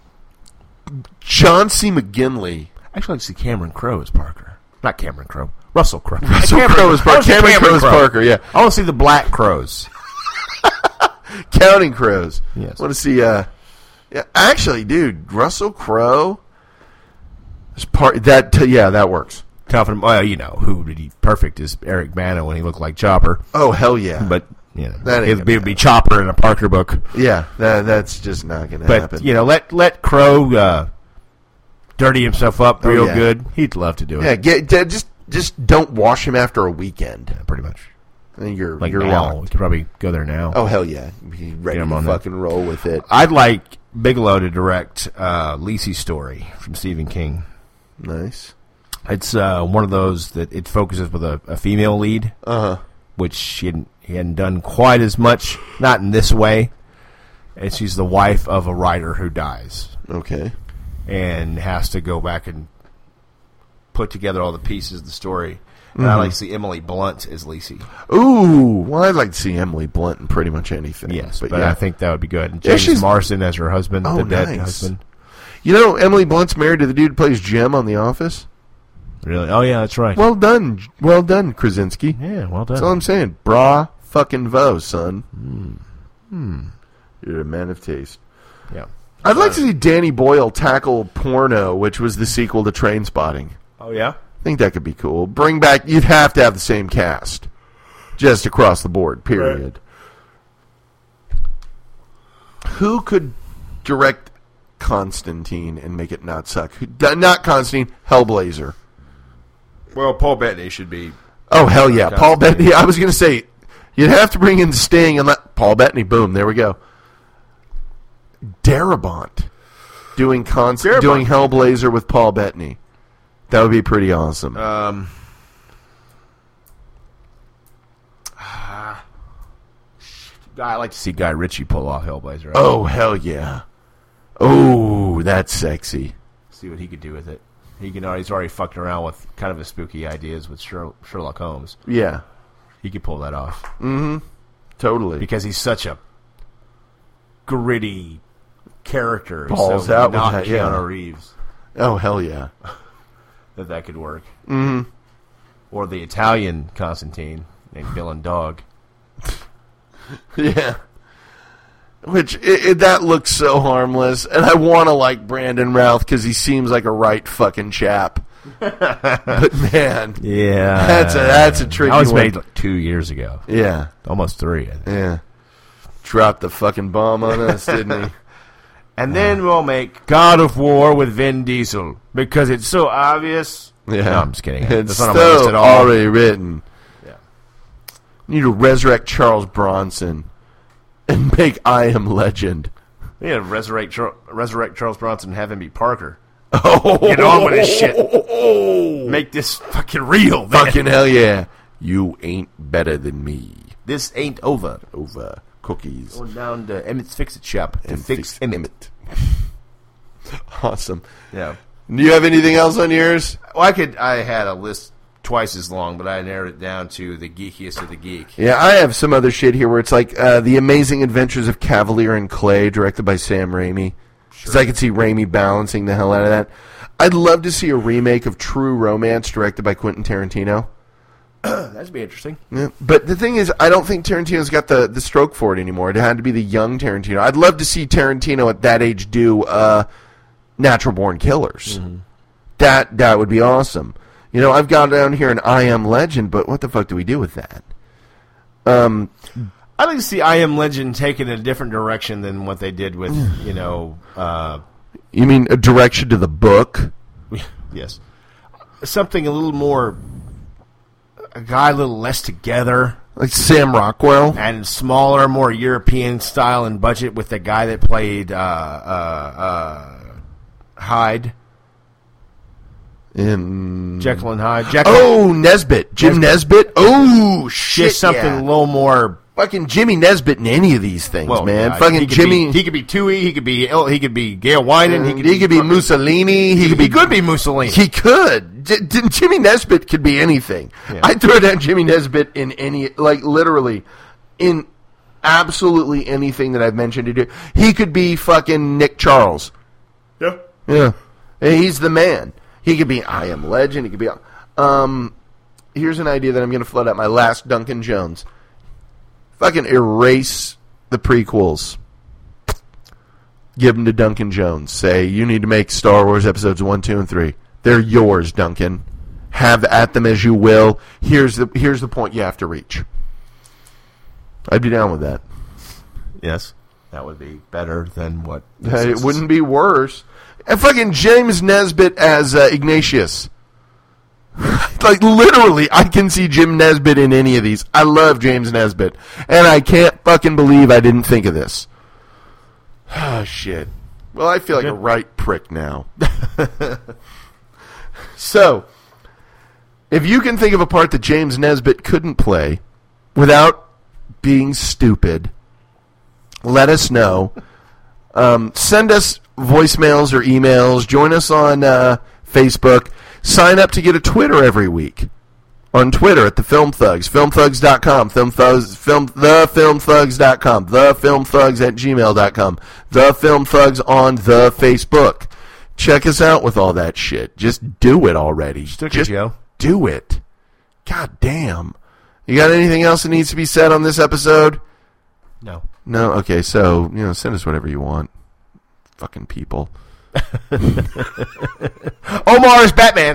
John C. McGinley. Actually, I see Cameron Crowe as Parker. Not Cameron Crowe. Russell Crowe. Russell Crowe is Parker. Cameron Crowe is Parker, yeah. I want to see the Black Crows. Counting Crows. Yes. I want to see, yeah. Actually, dude, Russell Crowe is that works. Well, you know, who did he perfect is Eric Bana when he looked like Chopper. Oh, hell yeah. But It would be Chopper in a Parker book. Yeah, that's just not going to happen. But let Crow dirty himself up real good. He'd love to do it. Yeah, just don't wash him after a weekend. Yeah, pretty much. I think you're now. locked. We could probably go there now. Oh hell yeah, be ready to fucking roll with it. I'd like Bigelow to direct Lisey's Story from Stephen King. Nice. It's one of those that it focuses with a female lead, which he hadn't done quite as much, not in this way. And she's the wife of a writer who dies. Okay. And has to go back and put together all the pieces of the story. And I like to see Emily Blunt as Lisey. Ooh, well, I'd like to see Emily Blunt in pretty much anything. Yes, but I think that would be good. And James Marsden as her husband, the dead husband. You know, Emily Blunt's married to the dude who plays Jim on The Office. Really? Oh, yeah, that's right. Well done, Krasinski. Yeah, well done. That's all I'm saying. Bra fucking vo, son. You're a man of taste. Yeah. I'd like to see Danny Boyle tackle Porno, which was the sequel to Trainspotting. Oh, yeah? I think that could be cool. Bring back, you'd have to have the same cast. Just across the board, period. Right. Who could direct Constantine and make it not suck? Not Constantine, Hellblazer. Well, Paul Bettany should be. Oh, hell yeah. Paul Bettany. I was going to say, you'd have to bring in Sting and let Paul Bettany. Boom, there we go. Darabont doing Hellblazer with Paul Bettany. That would be pretty awesome. I like to see Guy Ritchie pull off Hellblazer. Oh, hell yeah. Oh, that's sexy. See what he could do with it. He's already fucked around with kind of his spooky ideas with Sherlock Holmes. Yeah. He could pull that off. Mm-hmm. Totally. Because he's such a gritty character. Balls so out not with that, Keanu Reeves. Oh, hell yeah. that could work. Mm-hmm. Or the Italian Constantine named Dylan Dog. Yeah. Which, that looks so harmless. And I want to like Brandon Routh because he seems like a right fucking chap. But, man. Yeah. That's a tricky one. That was made like 2 years ago. Yeah. Almost 3, I think. Yeah. Dropped the fucking bomb on us, didn't he? And then we'll make God of War with Vin Diesel because it's so obvious. Yeah. No, I'm just kidding. It's That's not on my list so at all. already written. Yeah. You need to resurrect Charles Bronson and make I Am Legend. Yeah, resurrect Charles Bronson and have him be Parker. Oh, get on with this shit. Make this fucking real, man. Fucking hell yeah. You ain't better than me. This ain't over. Over. Cookies. Going down to Emmett's Fix-It shop to fix Emmett. Awesome. Yeah. Do you have anything else on yours? Well, I had a list twice as long, but I narrowed it down to the geekiest of the geek. Yeah, I have some other shit here where it's like The Amazing Adventures of Cavalier and Clay, directed by Sam Raimi. Because I could see Raimi balancing the hell out of that. I'd love to see a remake of True Romance directed by Quentin Tarantino. That'd be interesting. Yeah. But the thing is, I don't think Tarantino's got the stroke for it anymore. It had to be the young Tarantino. I'd love to see Tarantino at that age do Natural Born Killers. Mm-hmm. That would be awesome. You know, I've got down here an I Am Legend, but what the fuck do we do with that? I'd like to see I Am Legend taken in a different direction than what they did with, You mean a direction to the book? Yes. Something a little more... A guy a little less together. Like Sam Rockwell? And smaller, more European style and budget with the guy that played Hyde. In Jekyll and Hyde. Nesbitt. Jim Nesbitt? Oh, shit, just something a little more... Fucking Jimmy Nesbitt in any of these things, man. Fucking Jimmy... He could be Toohey, he could be Gail Wyman, he could be Mussolini. He could be Mussolini. He could. Jimmy Nesbitt could be anything. Yeah. I'd throw down Jimmy Nesbitt in any... Like, literally, in absolutely anything that I've mentioned to do. He could be fucking Nick Charles. Yeah. Yeah. He's the man. He could be I Am Legend. He could be... here's an idea that I'm going to float out. My last Duncan Jones. Fucking erase the prequels. Give them to Duncan Jones. Say, you need to make Star Wars episodes 1, 2, and 3. They're yours, Duncan. Have at them as you will. Here's the point you have to reach. I'd be down with that. Yes, that would be better than what this It is. wouldn't be worse. And fucking James Nesbitt as Ignatius. Like, literally, I can see Jim Nesbitt in any of these. I love James Nesbitt. And I can't fucking believe I didn't think of this. Oh, shit. Well, I feel like a right prick now. So, if you can think of a part that James Nesbitt couldn't play without being stupid, let us know. Send us voicemails or emails. Join us on Facebook. Sign up to get a Twitter every week. On Twitter at the Film Thugs. Filmthugs.com. Thefilmthugs.com. Thefilmthugs@gmail.com. The Film Thugs on the Facebook. Check us out with all that shit. Just do it already. Just do it. God damn. You got anything else that needs to be said on this episode? No. No? Okay, so, send us whatever you want. Fucking people. Omar is Batman.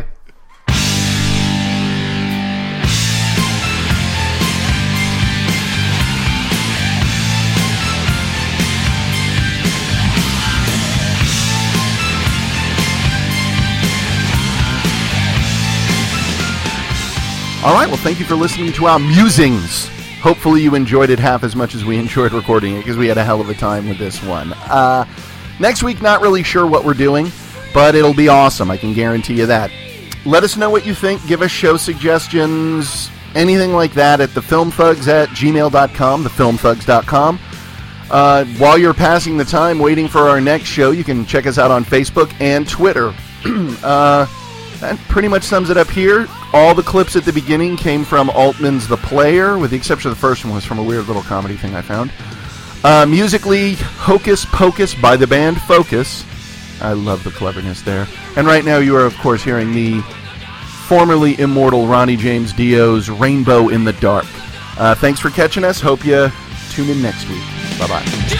All right, well, thank you for listening to our musings. Hopefully you enjoyed it half as much as we enjoyed recording it, because we had a hell of a time with this one. Next week, not really sure what we're doing, but it'll be awesome. I can guarantee you that. Let us know what you think. Give us show suggestions, anything like that at thefilmthugs@gmail.com, thefilmthugs.com. While you're passing the time waiting for our next show, you can check us out on Facebook and Twitter. That pretty much sums it up here. All the clips at the beginning came from Altman's The Player, with the exception of the first one was from a weird little comedy thing I found. Musically, Hocus Pocus by the band Focus. I love the cleverness there. And right now you are, of course, hearing the formerly immortal Ronnie James Dio's Rainbow in the Dark. Thanks for catching us. Hope you tune in next week. Bye-bye.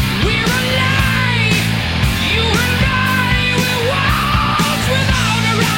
We're alive, you and I, we're walls without a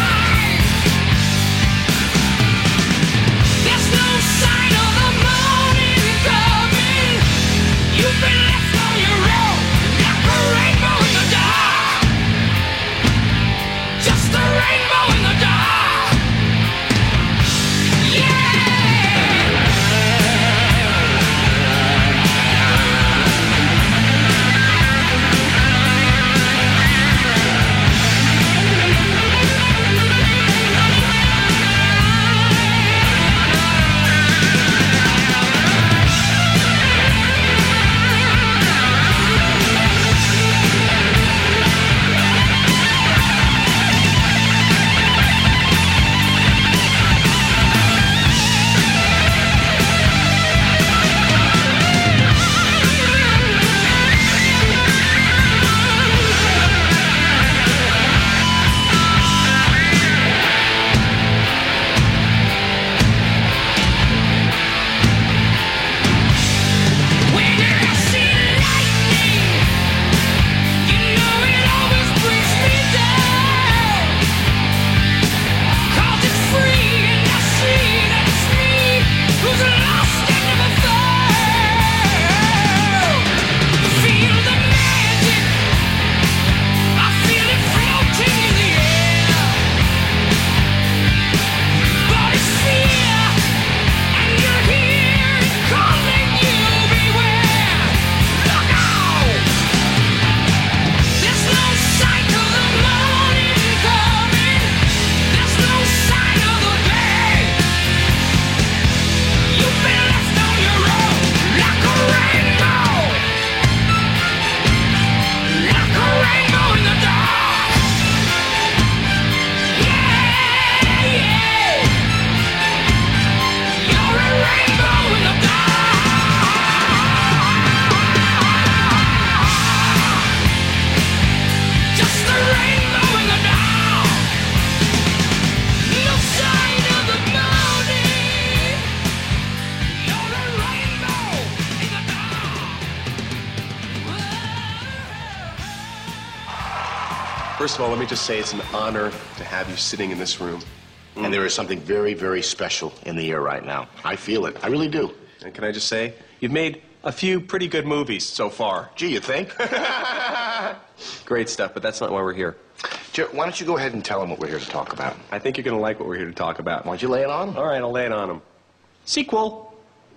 First of all, let me just say it's an honor to have you sitting in this room. And there is something very, very special in the air right now. I feel it. I really do. And can I just say, you've made a few pretty good movies so far. Gee, you think? Great stuff, but that's not why we're here. Jer, why don't you go ahead and tell them what we're here to talk about? I think you're going to like what we're here to talk about. Why don't you lay it on them? All right, I'll lay it on them. Sequel.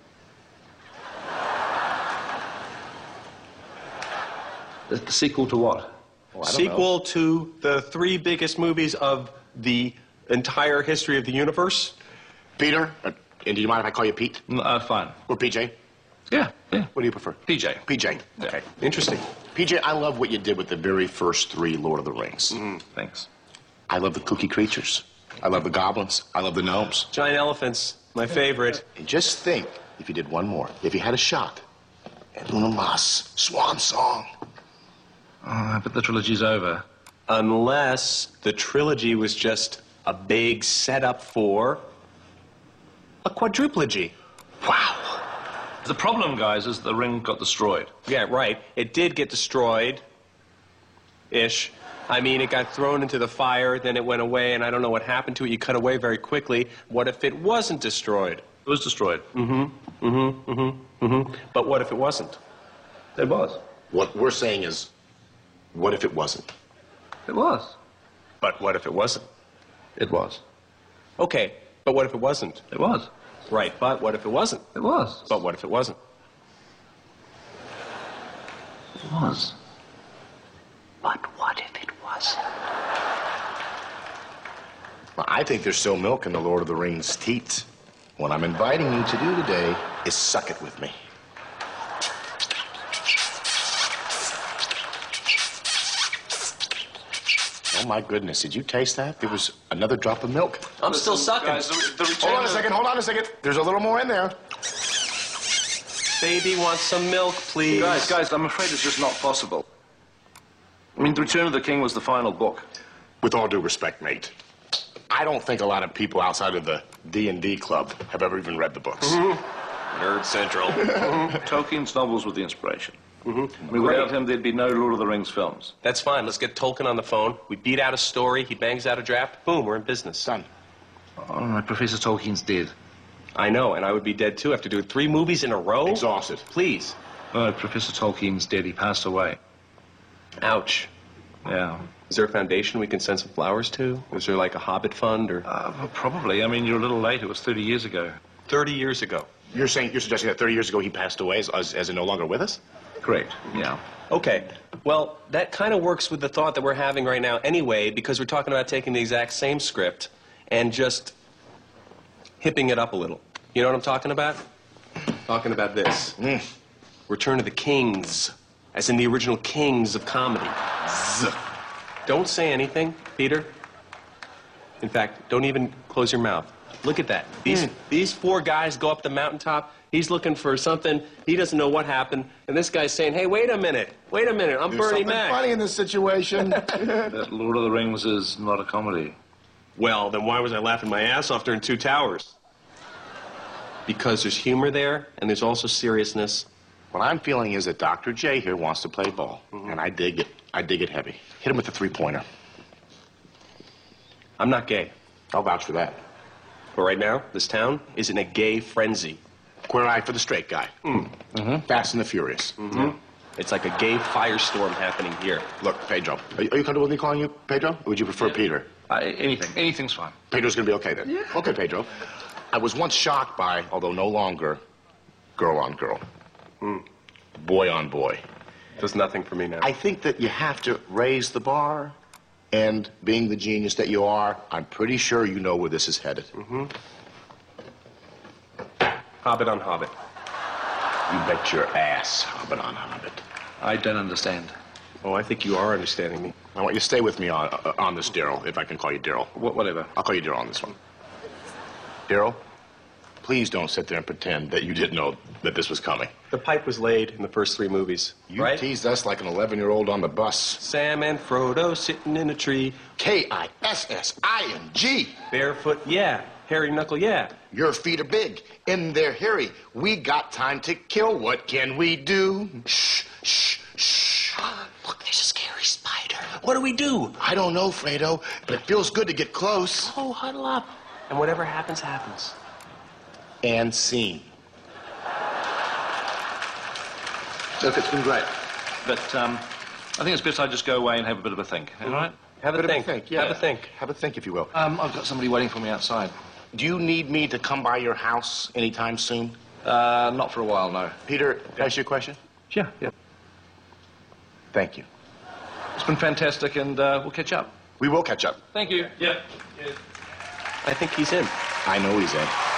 The sequel to what? Well, Sequel to the 3 biggest movies of the entire history of the universe. Peter, and do you mind if I call you Pete? Fine. Or PJ? Yeah. What do you prefer? PJ. PJ. Yeah. Okay. Interesting. PJ, I love what you did with the very first 3 Lord of the Rings. Thanks. I love the kooky creatures. I love the goblins. I love the gnomes. Giant elephants, my favorite. And just think, if you did one more, if you had a shot at Una Mas, Swan Song. But the trilogy's over. Unless the trilogy was just a big setup for a quadruplogy. Wow. The problem, guys, is the ring got destroyed. Yeah, right. It did get destroyed-ish. I mean, it got thrown into the fire, then it went away, and I don't know what happened to it. You cut away very quickly. What if it wasn't destroyed? It was destroyed. But what if it wasn't? It was. What we're saying is, what if it wasn't? It was. But what if it wasn't? It was. Okay, but what if it wasn't? It was. Right, but what if it wasn't? It was. But what if it wasn't? It was. But what if it wasn't? Well, I think there's still milk in the Lord of the Rings teat. What I'm inviting you to do today is suck it with me. Oh, my goodness. Did you taste that? There was another drop of milk. I'm still sucking. Guys, Hold on a second. There's a little more in there. Baby wants some milk, please. Guys, I'm afraid it's just not possible. I mean, The Return of the King was the final book. With all due respect, mate, I don't think a lot of people outside of the D&D club have ever even read the books. Nerd Central. Tolkien's novels were the inspiration. I mean, without him, there'd be no Lord of the Rings films. That's fine. Let's get Tolkien on the phone. We beat out a story. He bangs out a draft. Boom, we're in business. Done. Oh, no, Professor Tolkien's dead. I know, and I would be dead too after doing 3 movies in a row. Exhausted. Please. No, Professor Tolkien's dead. He passed away. Ouch. Yeah. Is there a foundation we can send some flowers to? Is there like a Hobbit fund or? Well, probably. I mean, you're a little late. It was 30 years ago. 30 years ago. You're suggesting that 30 years ago he passed away as in no longer with us? Correct. Yeah. Okay. Well, that kind of works with the thought that we're having right now anyway, because we're talking about taking the exact same script and just hipping it up a little. You know what I'm talking about? Talking about this. Return of the Kings, as in the original Kings of comedy. Don't say anything, Peter. In fact, don't even close your mouth. Look at that. These 4 guys go up the mountaintop. He's looking for something. He doesn't know what happened. And this guy's saying, hey, wait a minute. I'm Bernie Mac. Funny in this situation. That Lord of the Rings is not a comedy. Well, then why was I laughing my ass off during 2 Towers? Because there's humor there, and there's also seriousness. What I'm feeling is that Dr. J here wants to play ball. And I dig it. I dig it heavy. Hit him with the 3-pointer. I'm not gay. I'll vouch for that. But right now, this town is in a gay frenzy. Queer eye for the straight guy. Fast and the Furious. It's like a gay firestorm happening here. Look, Pedro, are you comfortable with me calling you Pedro? Or would you prefer Peter? Anything. Anything's fine. Pedro's going to be okay then? Yeah. Okay, Pedro. I was once shocked by, although no longer, girl on girl. Boy on boy. Does nothing for me now. I think that you have to raise the bar, and being the genius that you are, I'm pretty sure you know where this is headed. Hobbit on Hobbit. You bet your ass, Hobbit on Hobbit. I don't understand. Oh, I think you are understanding me. I want you to stay with me on this, Daryl, if I can call you Daryl. Whatever. I'll call you Daryl on this one. Daryl, please don't sit there and pretend that you didn't know that this was coming. The pipe was laid in the first 3 movies, You right? teased us like an 11-year-old on the bus. Sam and Frodo sitting in a tree. Kissing. Barefoot, yeah. Hairy knuckle, yeah. Your feet are big, and they're hairy. We got time to kill. What can we do? Shh, shh, shh. Look, there's a scary spider. What do we do? I don't know, Fredo, but it feels good to get close. Oh, huddle up. And whatever happens, happens. And scene. Look, it's been great. But I think it's best I just go away and have a bit of a think. All right? Have a think. Yeah. Have a think. Have a think, if you will. I've got somebody waiting for me outside. Do you need me to come by your house anytime soon? Not for a while, no. Peter, can I ask you a question? Yeah. Thank you. It's been fantastic, and we'll catch up. We will catch up. Thank you. Yeah. I think he's in. I know he's in.